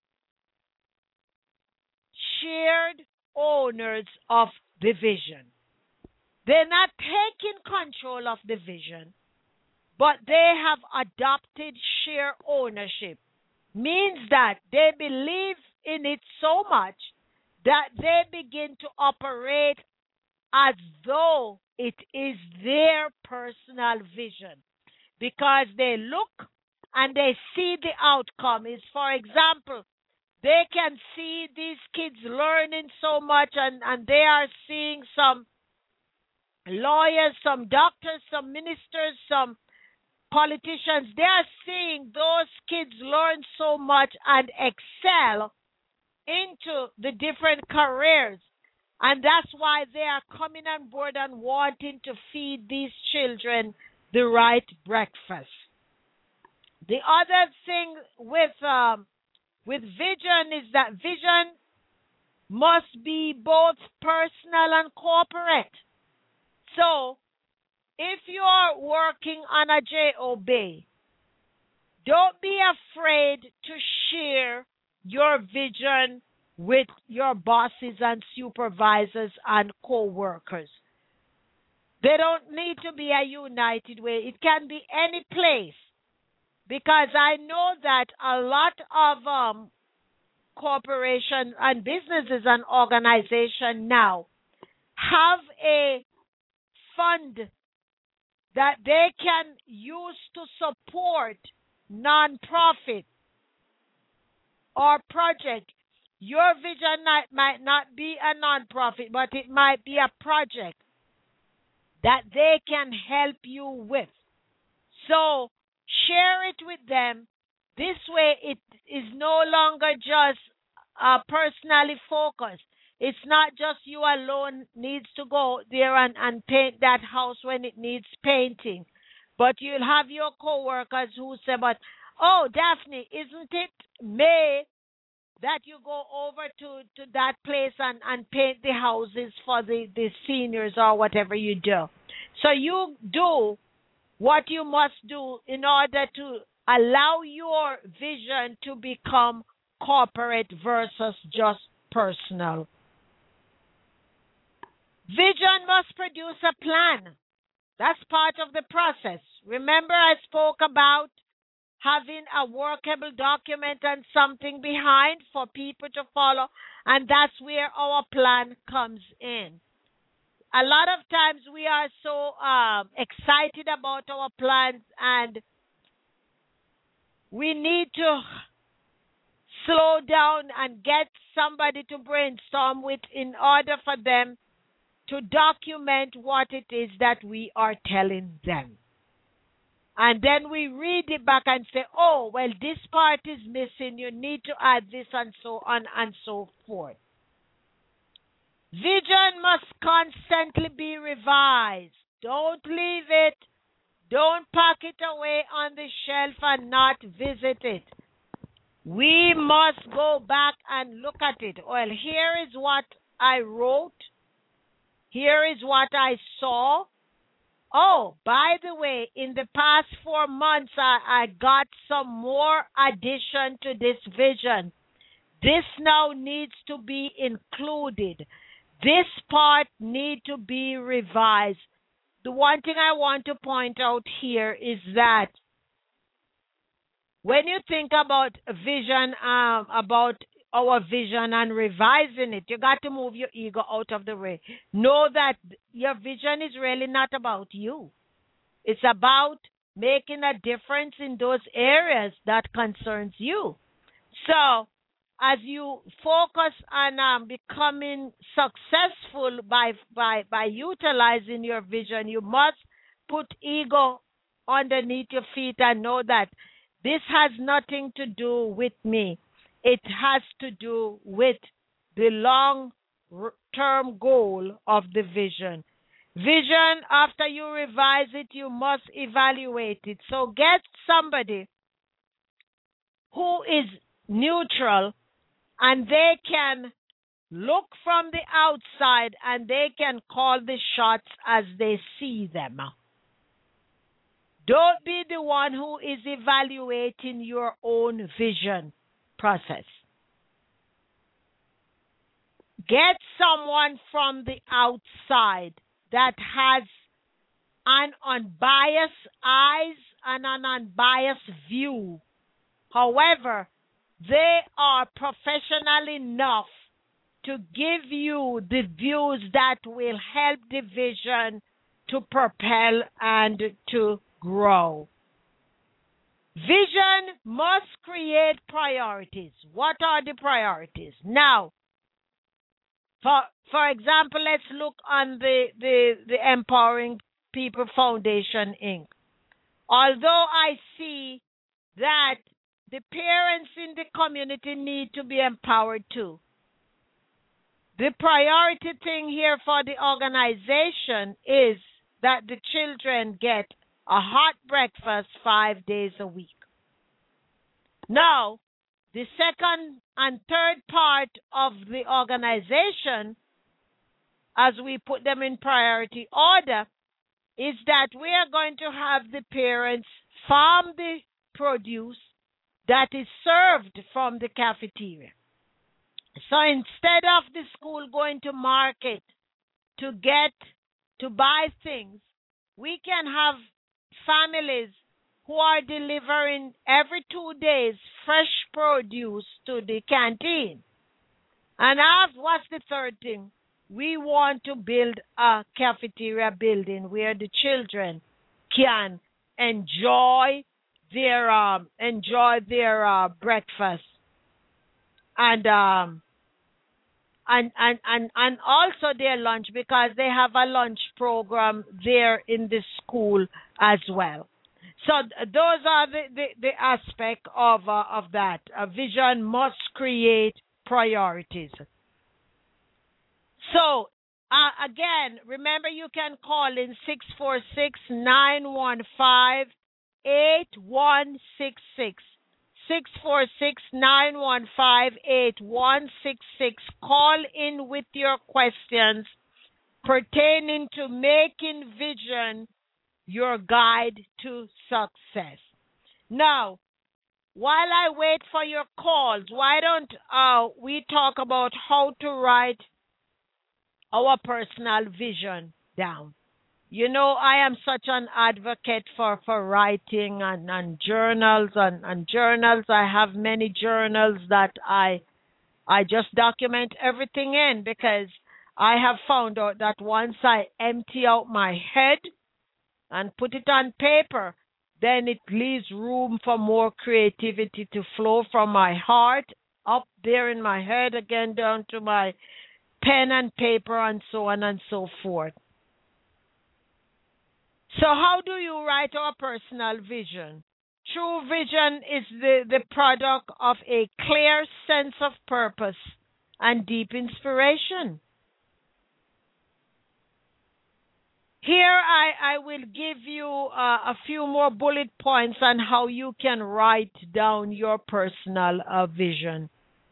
shared owners of the vision. They're not taking control of the vision, but they have adopted share ownership. Means that they believe in it so much that they begin to operate as though it is their personal vision, because they look and they see the outcome. Is, for example, they can see these kids learning so much, and, and they are seeing some lawyers, some doctors, some ministers, some politicians. They are seeing those kids learn so much and excel into the different careers. And that's why they are coming on board and wanting to feed these children the right breakfast. The other thing with um, with vision is that vision must be both personal and corporate. So, if you are working on a job, don't be afraid to share your vision with your bosses and supervisors and co-workers. They don't need to be a united way. It can be any place. Because I know that a lot of um, corporations and businesses and organizations now have a fund that they can use to support nonprofit or project. Your vision might, might not be a nonprofit, but it might be a project that they can help you with. So share it with them. This way it is no longer just uh, personally focused. It's not just you alone needs to go there and, and paint that house when it needs painting. But you'll have your co-workers who say, but, oh, Daphne, isn't it May that you go over to, to that place and, and paint the houses for the, the seniors or whatever you do? So you do what you must do in order to allow your vision to become corporate versus just personal. Vision must produce a plan. That's part of the process. Remember, I spoke about having a workable document and something behind for people to follow, and that's where our plan comes in. A lot of times we are so um, excited about our plans, and we need to slow down and get somebody to brainstorm with in order for them to document what it is that we are telling them. And then we read it back and say, oh, well, this part is missing. You need to add this and so on and so forth. Vision must constantly be revised. Don't leave it. Don't pack it away on the shelf and not visit it. We must go back and look at it. Well, here is what I wrote. Here is what I saw. Oh, by the way, in the past four months, I, I got some more addition to this vision. This now needs to be included. This part needs to be revised. The one thing I want to point out here is that when you think about vision, um, about our vision and revising it, you got to move your ego out of the way. Know that your vision is really not about you. It's about making a difference in those areas that concerns you. So, as you focus on um, becoming successful by, by, by utilizing your vision, you must put ego underneath your feet and know that this has nothing to do with me. It has to do with the long-term goal of the vision. Vision, after you revise it, you must evaluate it. So get somebody who is neutral, and they can look from the outside and they can call the shots as they see them. Don't be the one who is evaluating your own vision process. Get someone from the outside that has an unbiased eyes and an unbiased view. However, They are professional enough to give you the views that will help the vision to propel and to grow. Vision must create priorities. What are the priorities? Now, for for example, let's look on the, the, the Empowering People Foundation, Incorporated. Although I see that the parents in the community need to be empowered too, the priority thing here for the organization is that the children get a hot breakfast five days a week. Now, the second and third part of the organization, as we put them in priority order, is that we are going to have the parents farm the produce that is served from the cafeteria. So instead of the school going to market to get, to buy things, we can have families who are delivering every two days fresh produce to the canteen. And after, what's the third thing? We want to build a cafeteria building where the children can enjoy their um, enjoy their uh, breakfast and um and, and and and also their lunch, because they have a lunch program there in the school as well. So th- those are the, the, the aspect of uh, of that. A vision must create priorities. So uh, again, remember you can call in six four six, nine one five, eight one six six. six four six, nine one five, eight one six six. Call in with your questions pertaining to making vision your guide to success. Now, while I wait for your calls, why don't uh, we talk about how to write our personal vision down? You know, I am such an advocate for, for writing and, and journals and, and journals. I have many journals that I I just document everything in, because I have found out that once I empty out my head and put it on paper, then it leaves room for more creativity to flow from my heart up there in my head again down to my pen and paper and so on and so forth. So how do you write our personal vision? True vision is the, the product of a clear sense of purpose and deep inspiration. Here I, I will give you uh, a few more bullet points on how you can write down your personal uh, vision.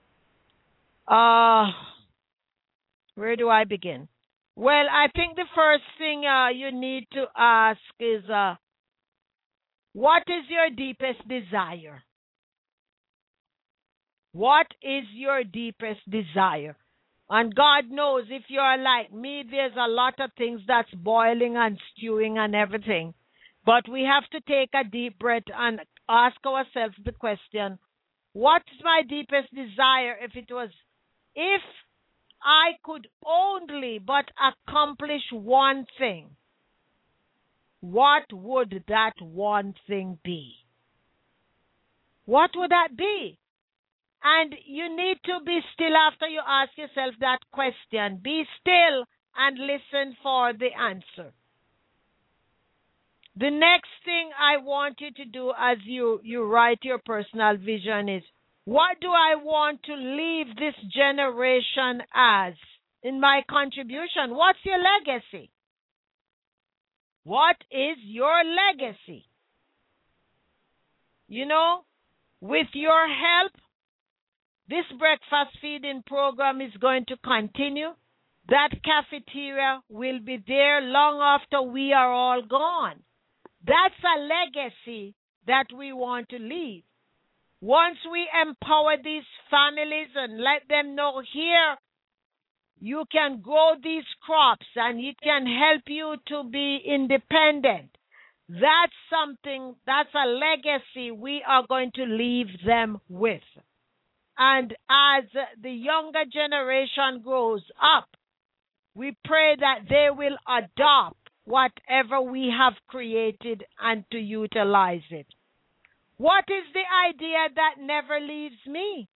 Uh, where do I begin? Well, I think the first thing uh, you need to ask is, uh, what is your deepest desire? What is your deepest desire? And God knows, if you're like me, there's a lot of things that's boiling and stewing and everything. But we have to take a deep breath and ask ourselves the question, what's my deepest desire? If it was, if I could only but accomplish one thing, what would that one thing be? What would that be? And you need to be still after you ask yourself that question. Be still and listen for the answer. The next thing I want you to do as you, you write your personal vision is, what do I want to leave this generation as in my contribution? What's your legacy? What is your legacy? You know, with your help, this breakfast feeding program is going to continue. That cafeteria will be there long after we are all gone. That's a legacy that we want to leave. Once we empower these families and let them know, here you can grow these crops and it can help you to be independent. That's something, that's a legacy we are going to leave them with. And as the younger generation grows up, we pray that they will adopt whatever we have created and to utilize it. What is the idea that never leaves me?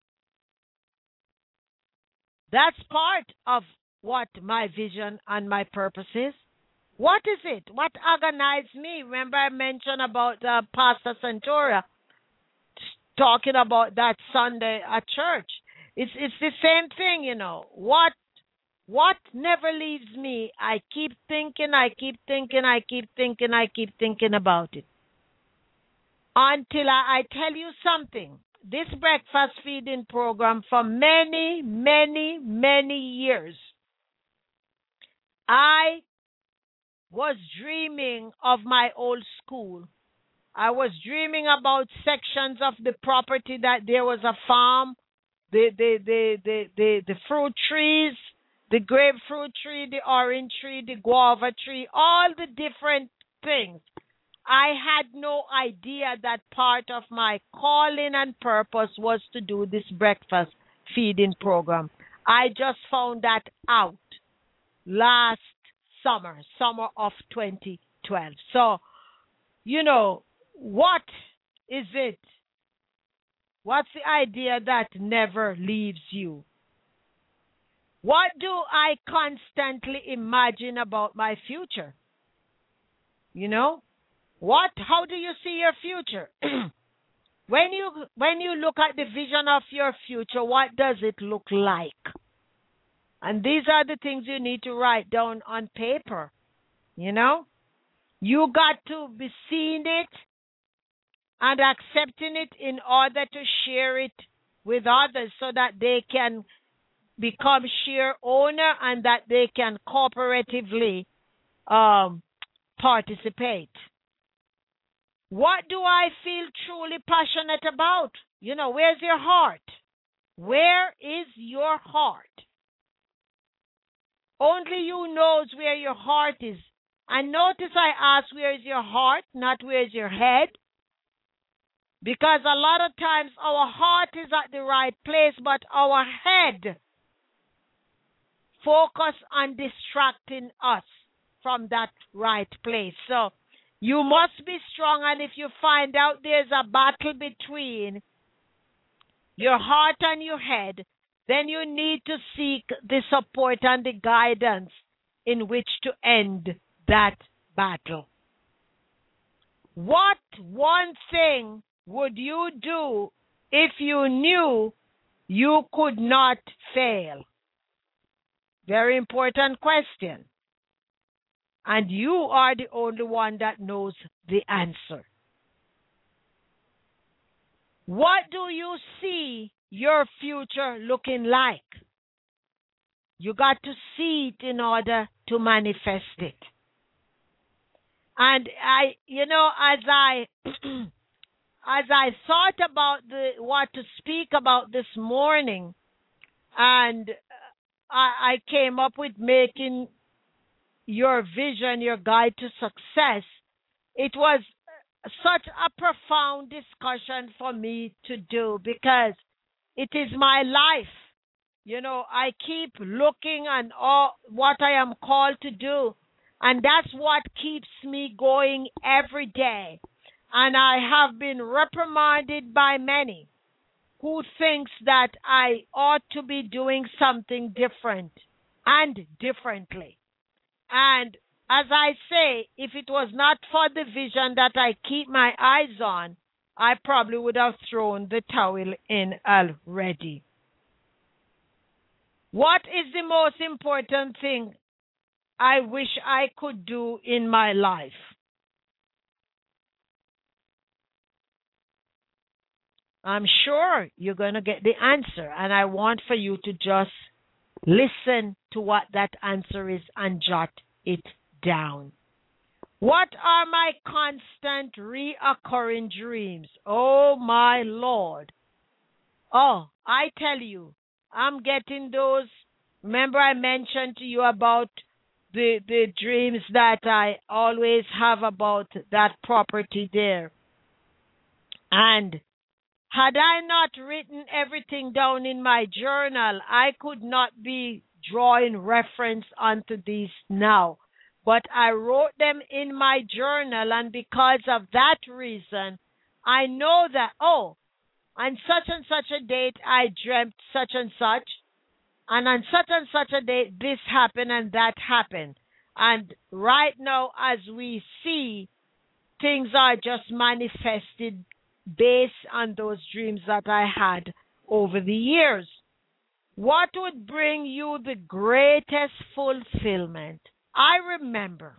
That's part of what my vision and my purpose is. What is it? What agonized me? Remember I mentioned about uh, Pastor Centura talking about that Sunday at church. It's it's the same thing, you know. What what never leaves me? I keep thinking, I keep thinking, I keep thinking, I keep thinking about it. Until I, I tell you something. This breakfast feeding program for many, many, many years, I was dreaming of my old school. I was dreaming about sections of the property that there was a farm, the the the the the, the fruit trees, the grapefruit tree, the orange tree, the guava tree, all the different things. I had no idea that part of my calling and purpose was to do this breakfast feeding program. I just found that out last summer, summer of twenty twelve. So, you know, what is it? What's the idea that never leaves you? What do I constantly imagine about my future? You know? What? How do you see your future? when you when you look at the vision of your future, what does it look like? And these are the things you need to write down on paper. You know? You got to be seeing it and accepting it in order to share it with others so that they can become share owner and that they can cooperatively um, participate. What do I feel truly passionate about? You know, where's your heart? Where is your heart? Only you knows where your heart is. And notice I ask, where is your heart, not where is your head? Because a lot of times our heart is at the right place, but our head focus on distracting us from that right place. So you must be strong, and if you find out there's a battle between your heart and your head, then you need to seek the support and the guidance in which to end that battle. What one thing would you do if you knew you could not fail? Very important question. And you are the only one that knows the answer. What do you see your future looking like? You got to see it in order to manifest it. And I, you know, as I, as I thought about the what to speak about this morning, and I, I came up with making your vision your guide to success. It was such a profound discussion for me to do because it is my life. You know, I keep looking at all what I am called to do, and that's what keeps me going every day. And I have been reprimanded by many who thinks that I ought to be doing something different and differently. And as I say, if it was not for the vision that I keep my eyes on, I probably would have thrown the towel in already. What is the most important thing I wish I could do in my life? I'm sure you're going to get the answer, and I want for you to just listen to what that answer is and jot it down. What are my constant reoccurring dreams? Oh, my Lord. Oh, I tell you, I'm getting those. Remember I mentioned to you about the, the dreams that I always have about that property there. And Had I not written everything down in my journal, I could not be drawing reference onto these now. But I wrote them in my journal, and because of that reason, I know that, oh, on such and such a date, I dreamt such and such, and on such and such a date, this happened and that happened. And right now, as we see, things are just manifested based on those dreams that I had over the years. What would bring you the greatest fulfillment? I remember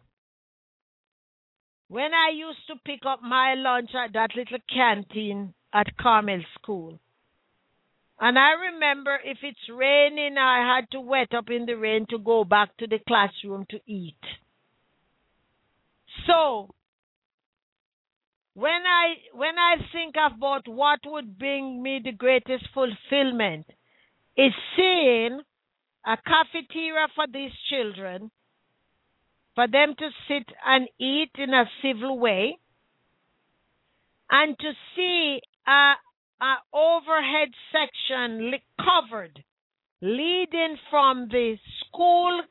when I used to pick up my lunch at that little canteen at Carmel School. And I remember if it's raining, I had to wet up in the rain to go back to the classroom to eat. So, when I when I think about what would bring me the greatest fulfillment, is seeing a cafeteria for these children, for them to sit and eat in a civil way, and to see a, a overhead section li- covered, leading from the school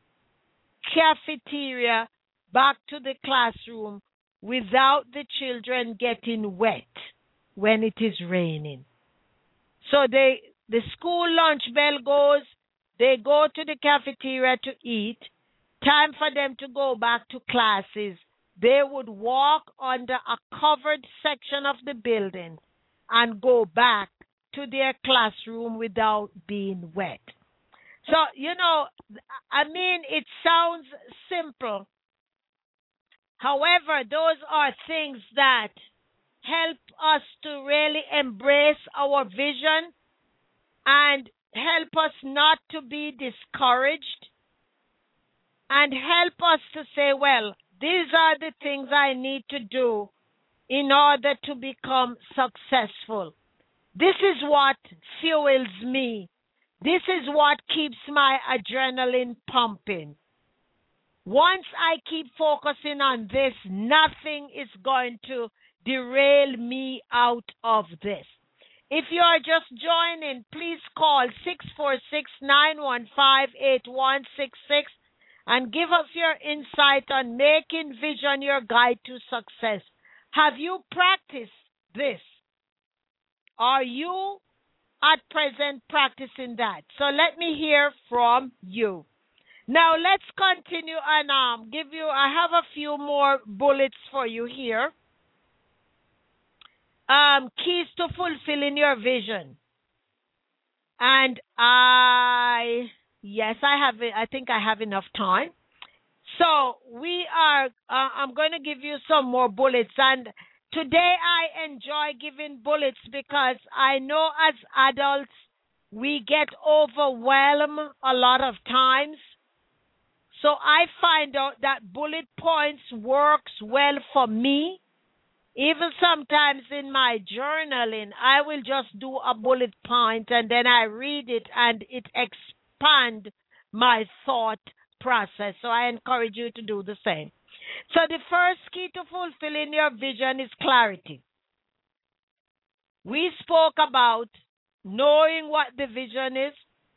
cafeteria back to the classroom without the children getting wet when it is raining. So they, the school lunch bell goes, they go to the cafeteria to eat, time for them to go back to classes. They would walk under a covered section of the building and go back to their classroom without being wet. So, you know, I mean, it sounds simple. However, those are things that help us to really embrace our vision and help us not to be discouraged and help us to say, well, these are the things I need to do in order to become successful. This is what fuels me. This is what keeps my adrenaline pumping. Once I keep focusing on this, nothing is going to derail me out of this. If you are just joining, please call six four six, nine one five, eight one six six and give us your insight on making vision your guide to success. Have you practiced this? Are you at present practicing that? So let me hear from you. Now let's continue and um, give you, I have a few more bullets for you here. Um, keys to fulfilling your vision. And I, yes, I have, I think I have enough time. So we are, uh, I'm going to give you some more bullets. And today I enjoy giving bullets because I know as adults we get overwhelmed a lot of times. So I find out that bullet points works well for me. Even sometimes in my journaling, I will just do a bullet point and then I read it and it expands my thought process. So I encourage you to do the same. So the first key to fulfilling your vision is clarity. We spoke about knowing what the vision is.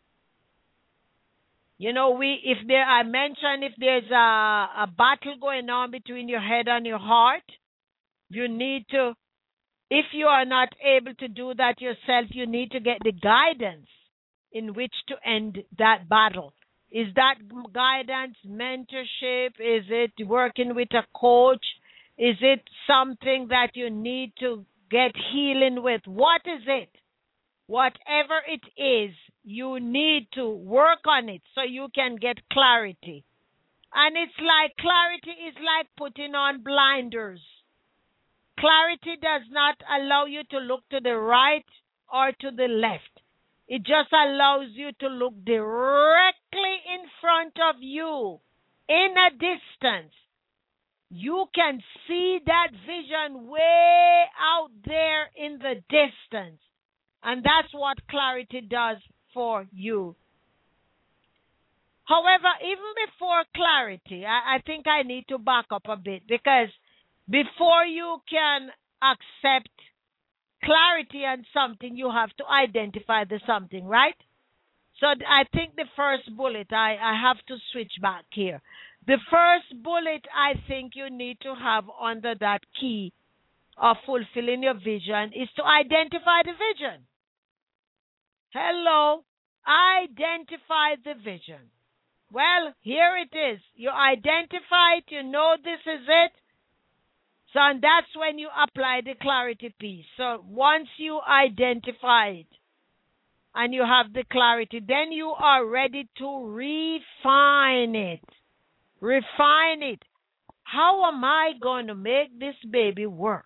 You know, we if there I mentioned if there's a, a battle going on between your head and your heart, you need to, if you are not able to do that yourself, you need to get the guidance in which to end that battle. Is that guidance, mentorship? Is it working with a coach? Is it something that you need to get healing with? What is it? Whatever it is, you need to work on it so you can get clarity. And it's like clarity is like putting on blinders. Clarity does not allow you to look to the right or to the left. It just allows you to look directly in front of you, in a distance. You can see that vision way out there in the distance. And that's what clarity does for you. However, even before clarity, I, I think I need to back up a bit because before you can accept clarity on something, you have to identify the something, right? So I think the first bullet, I, I have to switch back here. The first bullet I think you need to have under that key of fulfilling your vision is to identify the vision. Hello, identify the vision. Well, here it is. You identify it, you know this is it. So and that's when you apply the clarity piece. So once you identify it and you have the clarity, then you are ready to refine it. Refine it. How am I going to make this baby work?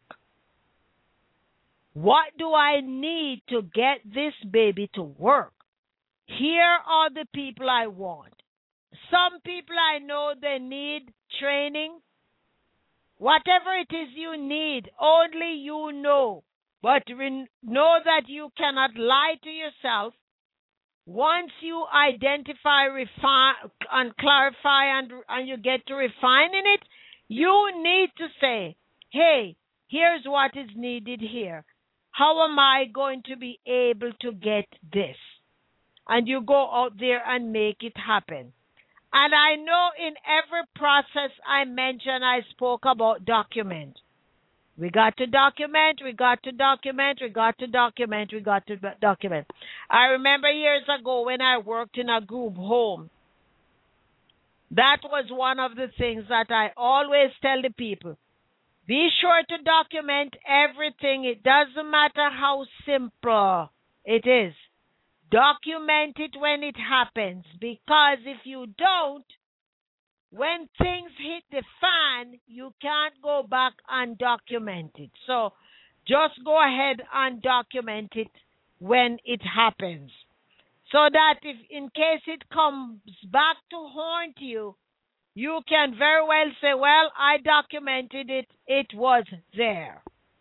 What do I need to get this baby to work? Here are the people I want. Some people I know they need training. Whatever it is you need, only you know. But re- know that you cannot lie to yourself. Once you identify, refine, and clarify, and, and you get to refining it, you need to say, hey, here's what is needed here. How am I going to be able to get this? And you go out there and make it happen. And I know in every process I mentioned, I spoke about document. We got to document, we got to document, we got to document, we got to document. I remember years ago when I worked in a group home, that was one of the things that I always tell the people. Be sure to document everything. It doesn't matter how simple it is. Document it when it happens, because if you don't, when things hit the fan, you can't go back and document it. So just go ahead and document it when it happens, so that if in case it comes back to haunt you, you can very well say, well, I documented it, it was there.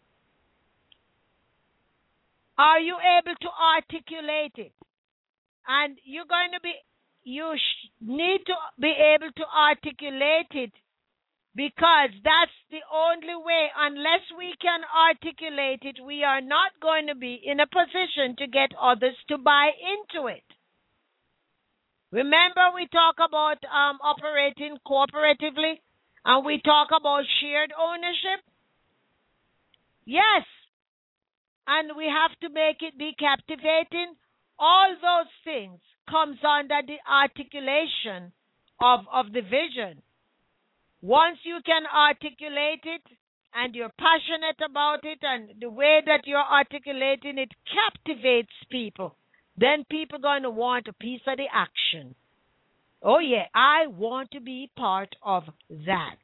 Are you able to articulate it? And you're going to be, you sh- need to be able to articulate it, because that's the only way. Unless we can articulate it, we are not going to be in a position to get others to buy into it. Remember, we talk about um, operating cooperatively, and we talk about shared ownership? Yes. And we have to make it be captivating. All those things comes under the articulation of, of the vision. Once you can articulate it and you're passionate about it, and the way that you're articulating it captivates people, then people are going to want a piece of the action. Oh yeah, I want to be part of that.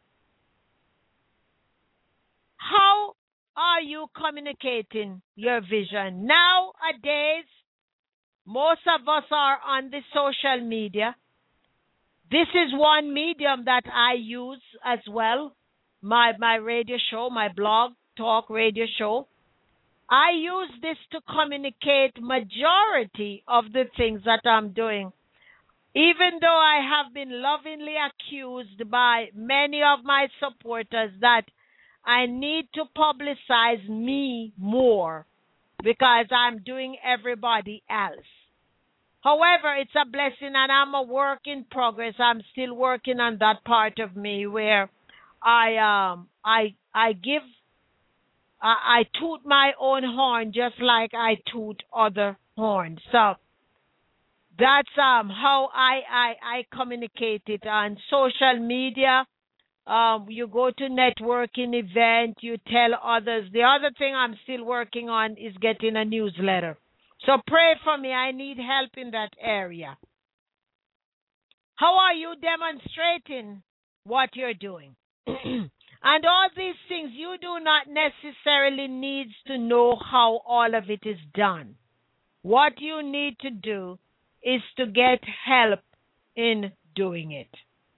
How are you communicating your vision? Nowadays, most of us are on the social media. This is one medium that I use as well. My my radio show, my blog talk radio show. I use this to communicate majority of the things that I'm doing. Even though I have been lovingly accused by many of my supporters that I need to publicize me more because I'm doing everybody else. However, it's a blessing, and I'm a work in progress. I'm still working on that part of me where I um I I give I, I toot my own horn just like I toot other horns. So that's um how I I I communicate it on social media. Um, you go to networking event, you tell others. The other thing I'm still working on is getting a newsletter. So pray for me. I need help in that area. How are you demonstrating what you're doing? And all these things, you do not necessarily need to know how all of it is done. What you need to do is to get help in doing it.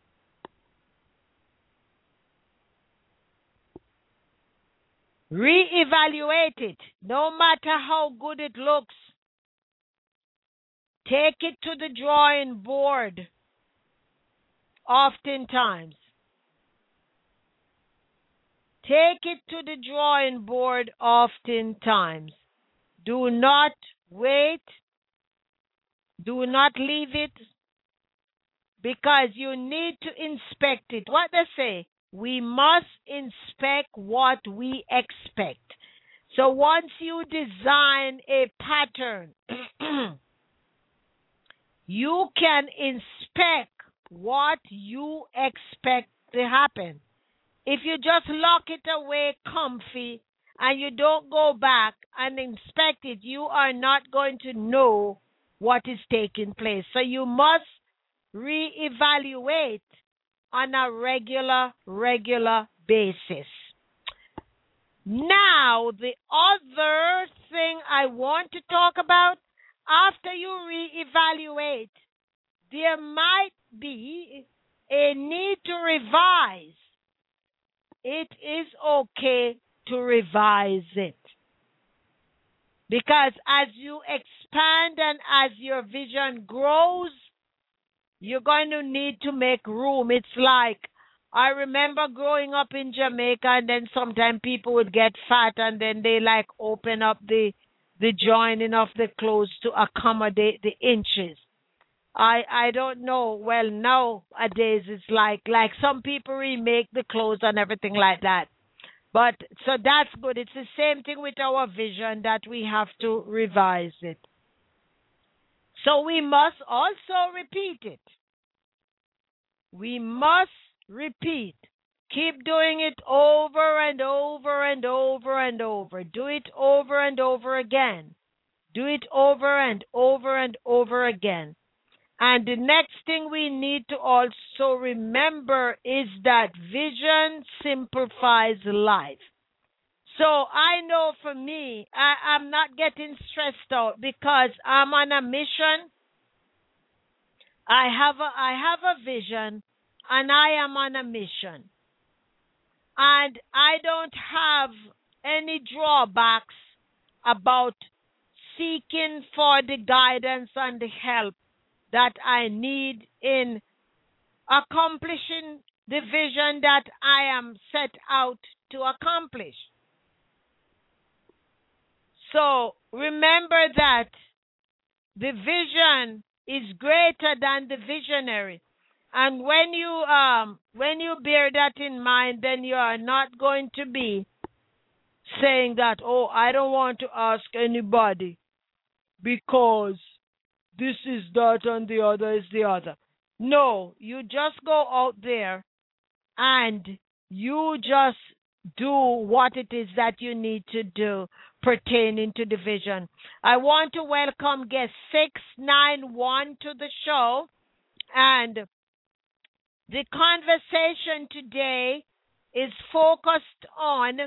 Reevaluate it, no matter how good it looks. Take it to the drawing board oftentimes. Take it to the drawing board oftentimes. Do not wait. Do not leave it, because you need to inspect it. What they say, we must inspect what we expect. So once you design a pattern, you can inspect what you expect to happen. If you just lock it away comfy and you don't go back and inspect it, you are not going to know what is taking place. So you must reevaluate on a regular, regular basis. Now, the other thing I want to talk about, after you reevaluate, there might be a need to revise. It is okay to revise it. Because as you expand and as your vision grows, you're going to need to make room. It's like, I remember growing up in Jamaica, and then sometimes people would get fat and then they like open up the the joining of the clothes to accommodate the inches. I I don't know. Well, nowadays it's like like some people remake the clothes and everything like that. But so that's good. It's the same thing with our vision, that we have to revise it. So we must also repeat it. We must repeat. Keep doing it over and over and over and over. Do it over and over again. Do it over and over and over again. And the next thing we need to also remember is that vision simplifies life. So I know for me, I, I'm not getting stressed out because I'm on a mission. I have a, I have a vision, and I am on a mission. And I don't have any drawbacks about seeking for the guidance and the help that I need in accomplishing the vision that I am set out to accomplish. So remember that the vision is greater than the visionary. And when you um when you bear that in mind, then you are not going to be saying that, oh, I don't want to ask anybody because this is that and the other is the other. No, you just go out there and you just do what it is that you need to do pertaining to the vision. I want to welcome guest six nine one to the show, and the conversation today is focused on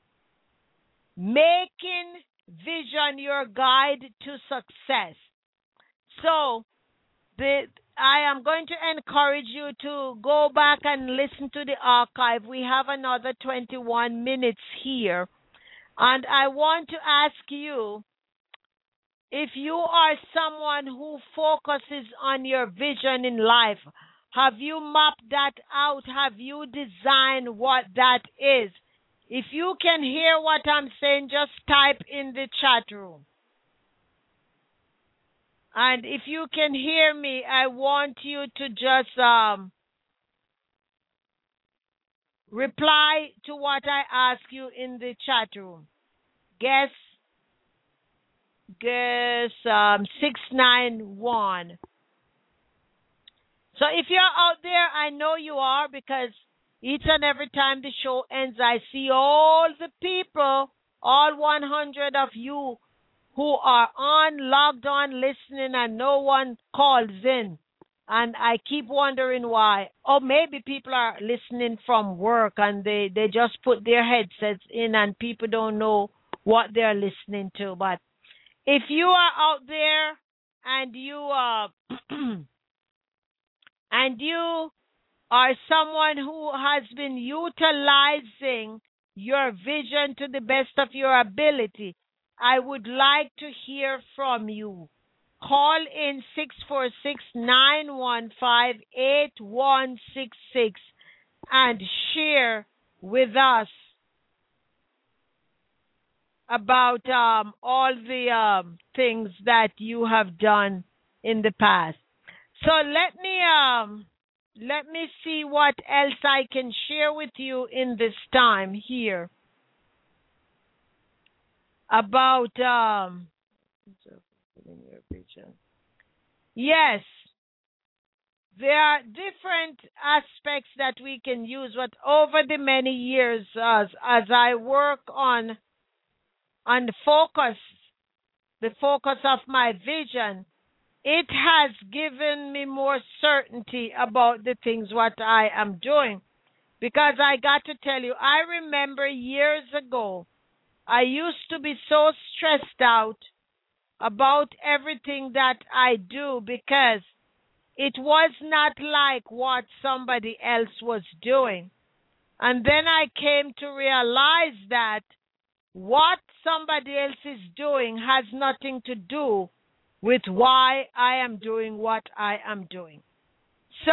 making vision your guide to success. So, the I am going to encourage you to go back and listen to the archive. We have another twenty-one minutes here. And I want to ask you, if you are someone who focuses on your vision in life, have you mapped that out? Have you designed what that is? If you can hear what I'm saying, just type in the chat room. And if you can hear me, I want you to just um, reply to what I ask you in the chat room. Guess, guess um, six nine one. So if you're out there, I know you are, because each and every time the show ends, I see all the people, all one hundred of you who are on, logged on, listening, and no one calls in. And I keep wondering why. Or maybe people are listening from work and they, they just put their headsets in and people don't know what they're listening to. But if you are out there and you are and you are someone who has been utilizing your vision to the best of your ability, I would like to hear from you. Call in six four six, nine one five, eight one six six and share with us about um, all the um, things that you have done in the past. So let me um, let me see what else I can share with you in this time here about um, yes, there are different aspects that we can use, but over the many years, as as I work on on the focus, the focus of my vision, it has given me more certainty about the things what I am doing. Because I got to tell you, I remember years ago, I used to be so stressed out about everything that I do because it was not like what somebody else was doing. And then I came to realize that what somebody else is doing has nothing to do with why I am doing what I am doing. So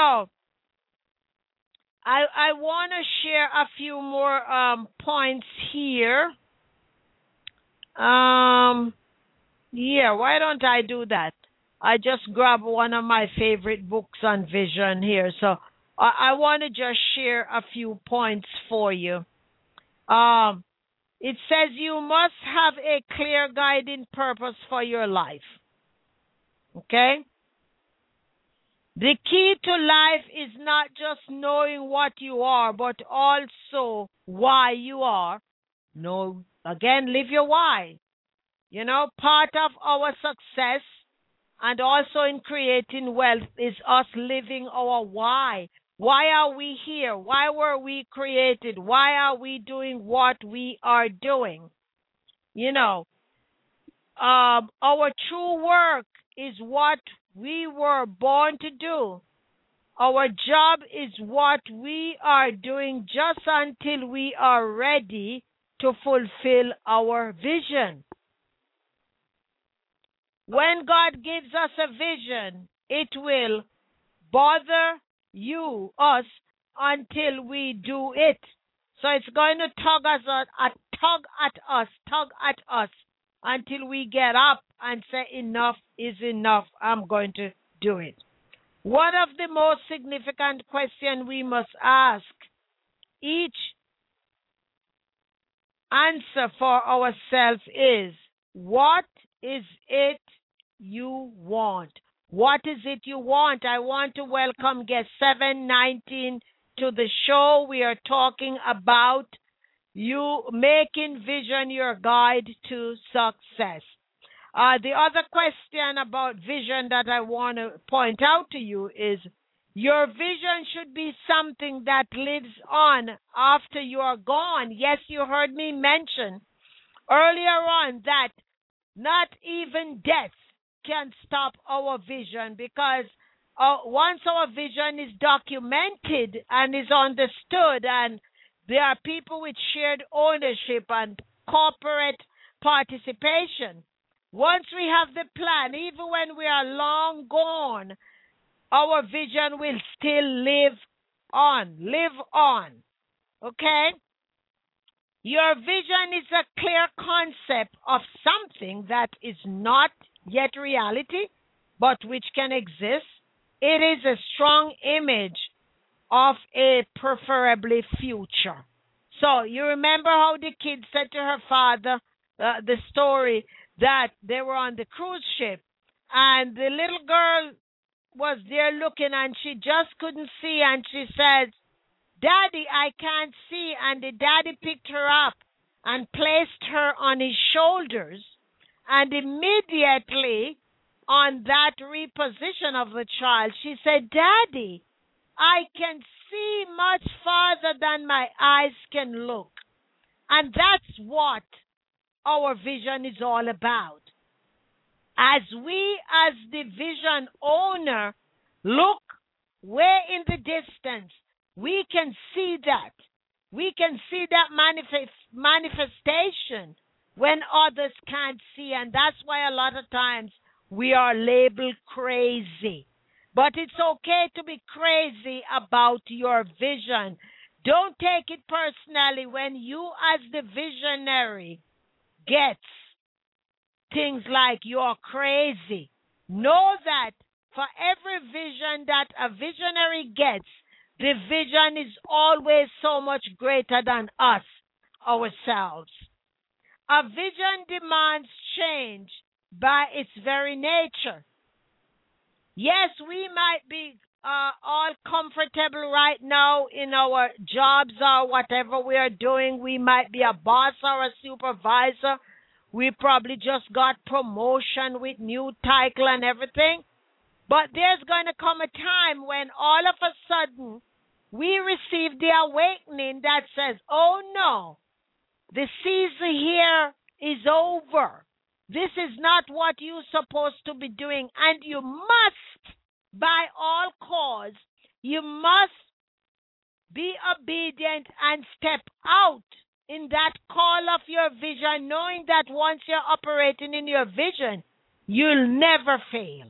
I I want to share a few more um, points here. Um, yeah, why don't I do that? I just grab one of my favorite books on vision here. So I, I want to just share a few points for you. Um, it says you must have a clear guiding purpose for your life. Okay? The key to life is not just knowing what you are, but also why you are. No, again, live your why. You know, part of our success and also in creating wealth is us living our why. Why are we here? Why were we created? Why are we doing what we are doing? You know, um, our true work is what we were born to do. Our job is what we are doing just until we are ready to fulfill our vision. When God gives us a vision, it will bother you, us, until we do it. So it's going to tug us, uh, tug at us, tug at us until we get up and say, enough is enough. I'm going to do it. One of the most significant questions we must ask each answer for ourselves is, what is it you want? What is it you want? I want to welcome guest seven nineteen to the show. We are talking about you making vision your guide to success. Uh, the other question about vision that I want to point out to you is your vision should be something that lives on after you are gone. Yes, you heard me mention earlier on that not even death can stop our vision, because uh, once our vision is documented and is understood, and there are people with shared ownership and corporate participation, once we have the plan, even when we are long gone, our vision will still live on, live on. Okay? Your vision is a clear concept of something that is not yet reality, but which can exist. It is a strong image of a preferably future. So you remember how the kid said to her father, uh, the story that they were on the cruise ship, and the little girl was there looking and she just couldn't see, and she said, Daddy, I can't see. And the daddy picked her up and placed her on his shoulders. And immediately on that reposition of the child, she said, Daddy, I can see much farther than my eyes can look. And that's what our vision is all about. As we, as the vision owner, look way in the distance, we can see that. We can see that manifest, manifestation when others can't see. And that's why a lot of times we are labeled crazy. But it's okay to be crazy about your vision. Don't take it personally when you, as the visionary, gets things like you're crazy. Know that for every vision that a visionary gets, the vision is always so much greater than us, ourselves. A vision demands change by its very nature. Yes, we might be uh, all comfortable right now in our jobs or whatever we are doing. We might be a boss or a supervisor. We probably just got promotion with new title and everything. But there's going to come a time when all of a sudden we receive the awakening that says, oh no, the season here is over. This is not what you're supposed to be doing. And you must, by all cause, you must be obedient and step out in that call of your vision, knowing that once you're operating in your vision, you'll never fail.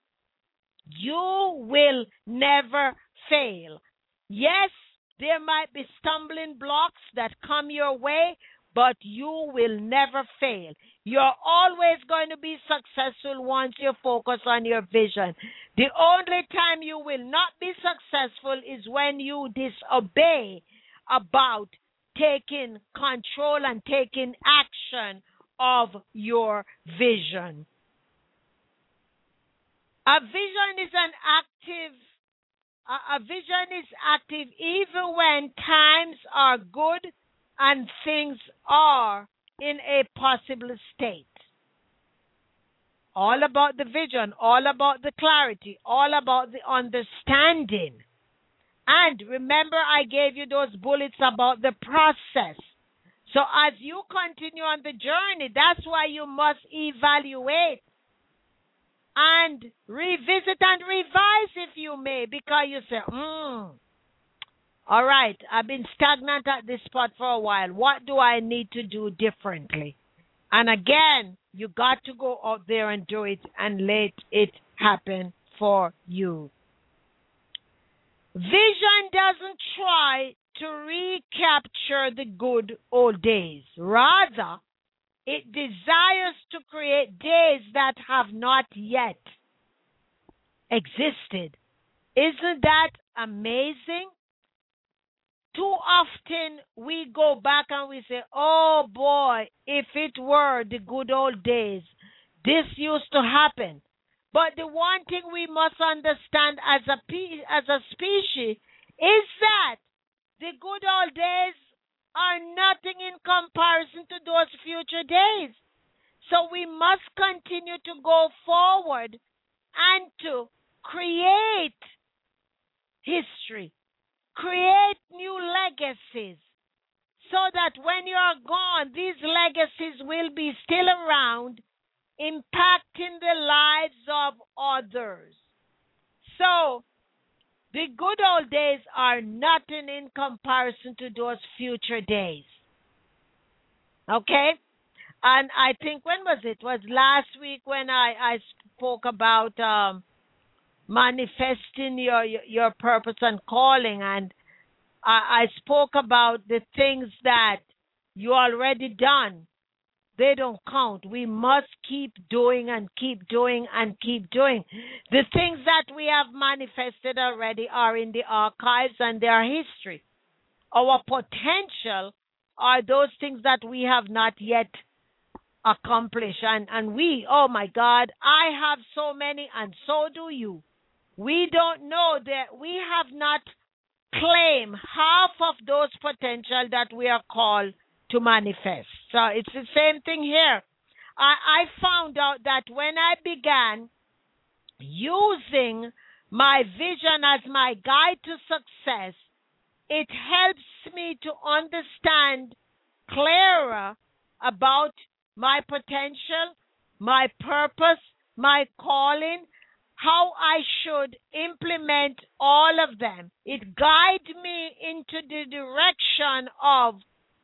You will never fail. Yes, there might be stumbling blocks that come your way, but you will never fail. You're always going to be successful once you focus on your vision. The only time you will not be successful is when you disobey about taking control and taking action of your vision. A vision is an active, a, a vision is active even when times are good and things are in a possible state. All about the vision, all about the clarity, all about the understanding. And remember, I gave you those bullets about the process. So as you continue on the journey, that's why you must evaluate and revisit and revise if you may, because you say, hmm, all right, I've been stagnant at this spot for a while. What do I need to do differently? And again, you got to go out there and do it and let it happen for you. Vision doesn't try to recapture the good old days. Rather, it desires to create days that have not yet existed. Isn't that amazing? Too often we go back and we say, oh boy, if it were the good old days, this used to happen. But the one thing we must understand as a, as a species is that the good old days are nothing in comparison to those future days. So we must continue to go forward and to create history, create new legacies, so that when you're gone, these legacies will be still around, impacting the lives of others. So, the good old days are nothing in comparison to those future days. Okay? And I think, when was it? It was last week when I, I spoke about um, manifesting your, your your purpose and calling, and I, I spoke about the things that you already done. They don't count. We must keep doing and keep doing and keep doing. The things that we have manifested already are in the archives and they are history. Our potential are those things that we have not yet accomplished. And, and we, oh my God, I have so many and so do you. We don't know that we have not claimed half of those potential that we are called to manifest. So it's the same thing here. I, I found out that when I began using my vision as my guide to success, it helps me to understand clearer about my potential, my purpose, my calling, how I should implement all of them. It guides me into the direction of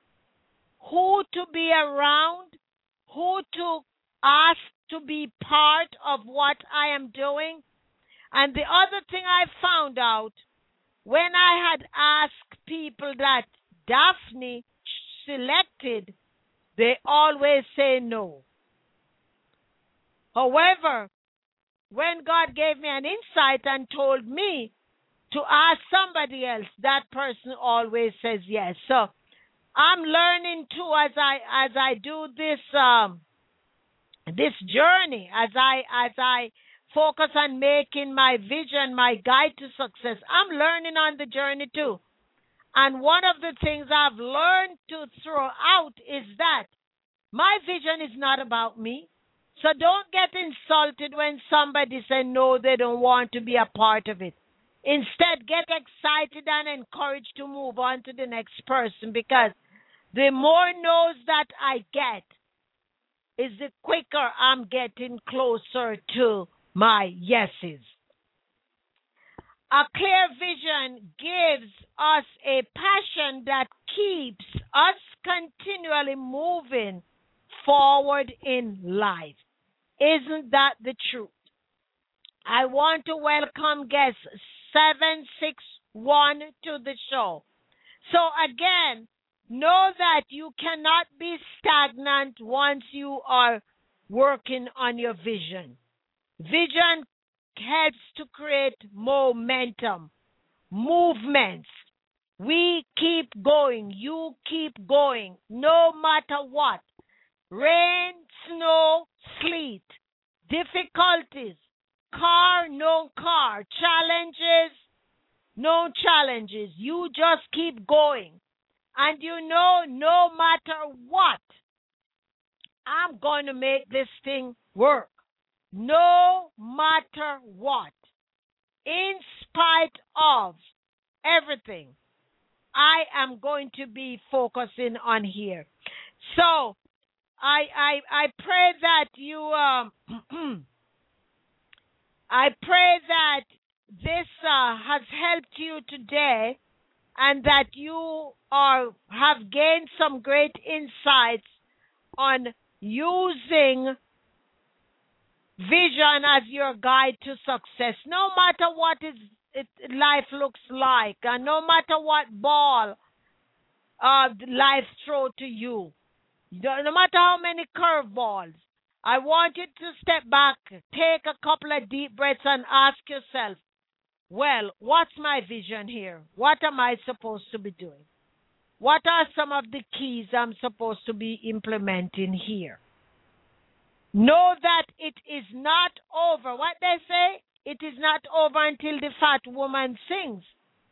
who to be around, who to ask to be part of what I am doing. And the other thing I found out, when I had asked people that Daphne selected They always say no. However, when God gave me an insight and told me to ask somebody else, that person always says yes. So I'm learning too as I as I do this um this journey, as I as I focus on making my vision my guide to success. I'm learning on the journey too. And one of the things I've learned to throw out is that my vision is not about me. So don't get insulted when somebody says no, they don't want to be a part of it. Instead, get excited and encouraged to move on to the next person, because the more no's that I get, is the quicker I'm getting closer to my yeses. A clear vision gives us a passion that keeps us continually moving forward in life. Isn't that the truth? I want to welcome guest seven six one to the show. So again, know that you cannot be stagnant once you are working on your vision. Vision helps to create momentum, movements. We keep going. You keep going, no matter what. Rain, snow, sleet, difficulties, car, no car, challenges, no challenges. You just keep going. And you know, no matter what, I'm going to make this thing work. No matter what. In spite of everything, I am going to be focusing on here. So, I I I pray that you um I pray that this uh, has helped you today, and that you are have gained some great insights on using vision as your guide to success. No matter what is it, life looks like, and no matter what ball uh, life throw to you. No matter how many curveballs, I want you to step back, take a couple of deep breaths, and ask yourself, well, what's my vision here? What am I supposed to be doing? What are some of the keys I'm supposed to be implementing here? Know that it is not over. What they say, it is not over until the fat woman sings.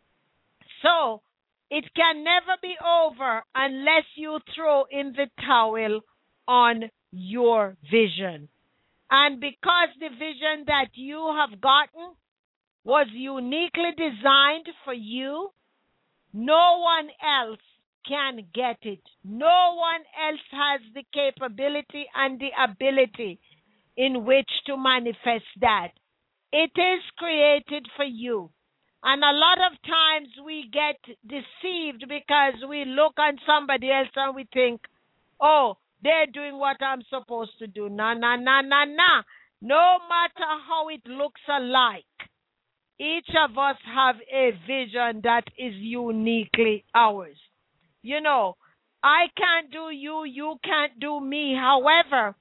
So, it can never be over unless you throw in the towel on your vision. And because the vision that you have gotten was uniquely designed for you, no one else can get it. No one else has the capability and the ability in which to manifest that. It is created for you. And a lot of times we get deceived because we look on somebody else and we think, oh, they're doing what I'm supposed to do. Nah, nah, nah, nah, nah. No matter how it looks alike, each of us have a vision that is uniquely ours. You know, I can't do you, you can't do me. However,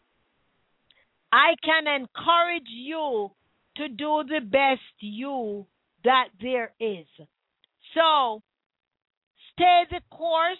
I can encourage you to do the best you that there is. So, stay the course.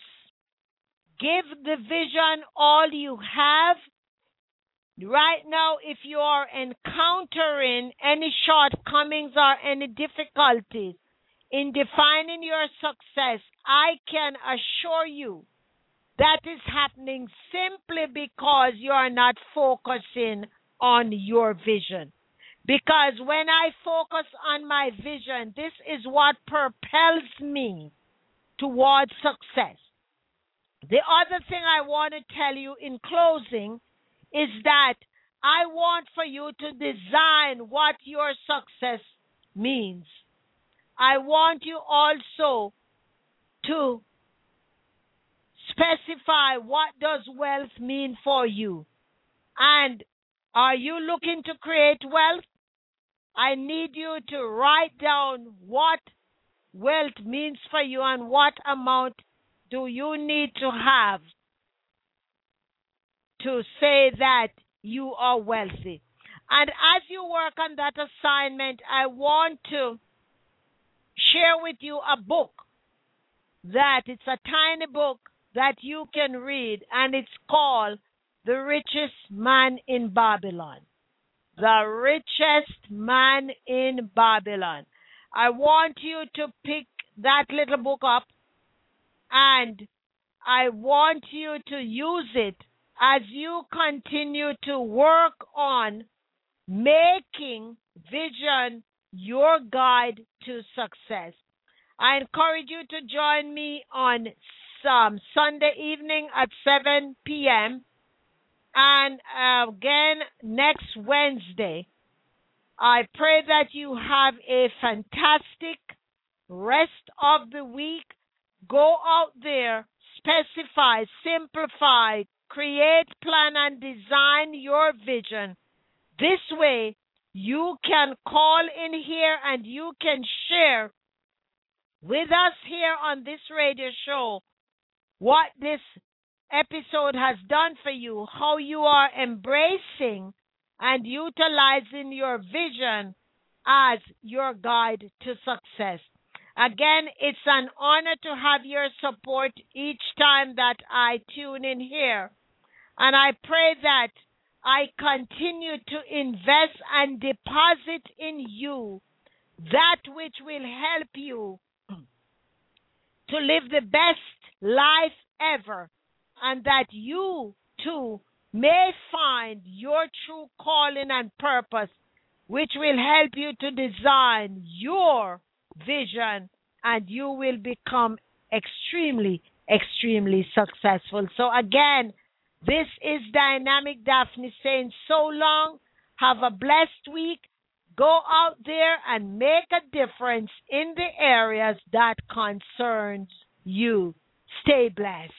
Give the vision all you have. Right now, if you are encountering any shortcomings or any difficulties in defining your success, I can assure you that is happening simply because you are not focusing on your vision. Because when I focus on my vision, this is what propels me towards success. The other thing I want to tell you in closing is that I want for you to design what your success means. I want you also to specify what does wealth mean for you. And are you looking to create wealth? I need you to write down what wealth means for you and what amount do you need to have to say that you are wealthy. And as you work on that assignment, I want to share with you a book that it's a tiny book that you can read, and it's called The Richest Man in Babylon. The Richest Man in Babylon. I want you to pick that little book up, and I want you to use it as you continue to work on making vision your guide to success. I encourage you to join me on some Sunday evening at seven p.m. and uh, again next Wednesday. I pray that you have a fantastic rest of the week. Go out there, specify, simplify, create, plan, and design your vision. This way, you can call in here and you can share with us here on this radio show what this episode has done for you, how you are embracing and utilizing your vision as your guide to success. Again, it's an honor to have your support each time that I tune in here. And I pray that I continue to invest and deposit in you that which will help you to live the best life ever, and that you too may find your true calling and purpose, which will help you to design your vision, and you will become extremely, extremely successful. So again, this is Dynamic Daphne saying so long. Have a blessed week. Go out there and make a difference in the areas that concerns you. Stay blessed.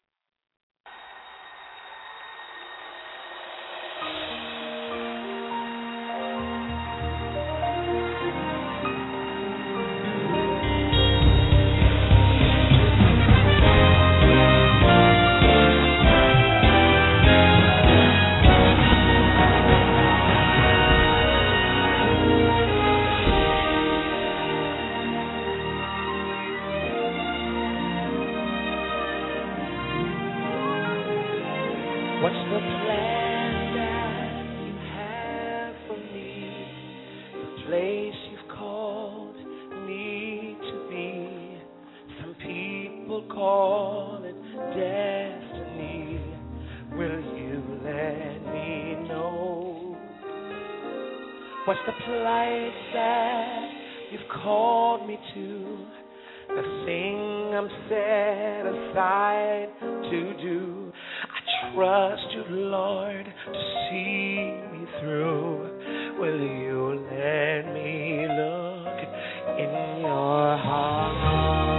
What's the plan that you have for me? The place you've called me to be. Some people call it destiny. Will you let me know? What's the place that you've called me to? The thing I'm set aside to do. I trust you, Lord, to see me through. Will you let me look in your heart?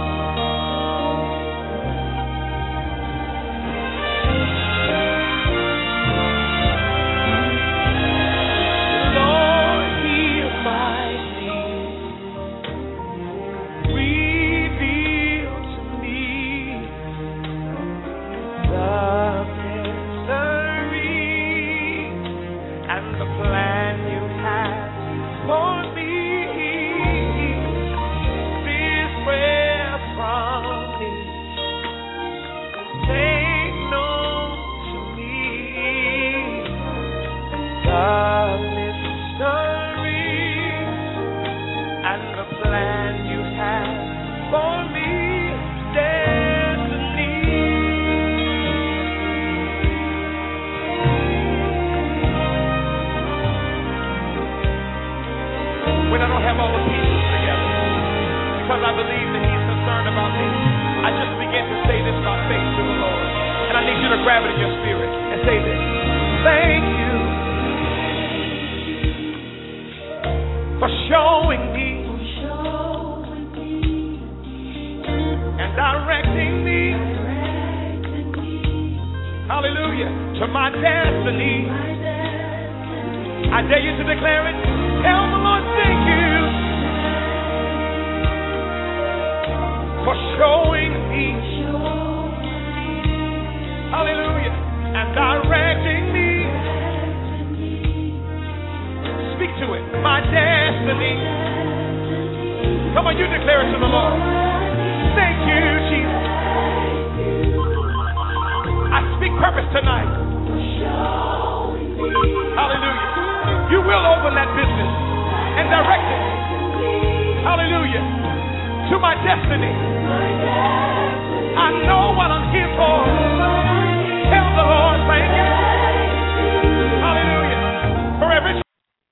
Lord, hear my plea. Reveal to me the the plan you have for me. This prayer from me, make known to me the mystery and the plan you have for me. When I don't have all the pieces together, because I believe that He's concerned about me, I just begin to say this by faith to the Lord. And I need you to grab it in your spirit and say this. Thank you for showing me and directing me, hallelujah, to my destiny. I dare you to declare it. Tell the Lord, thank you for showing me, hallelujah, and directing me. Speak to it. My destiny. Come on, you declare it to the Lord. Thank you, Jesus. I speak purpose tonight. Hallelujah. You will open that business and direct it. Hallelujah. To my destiny.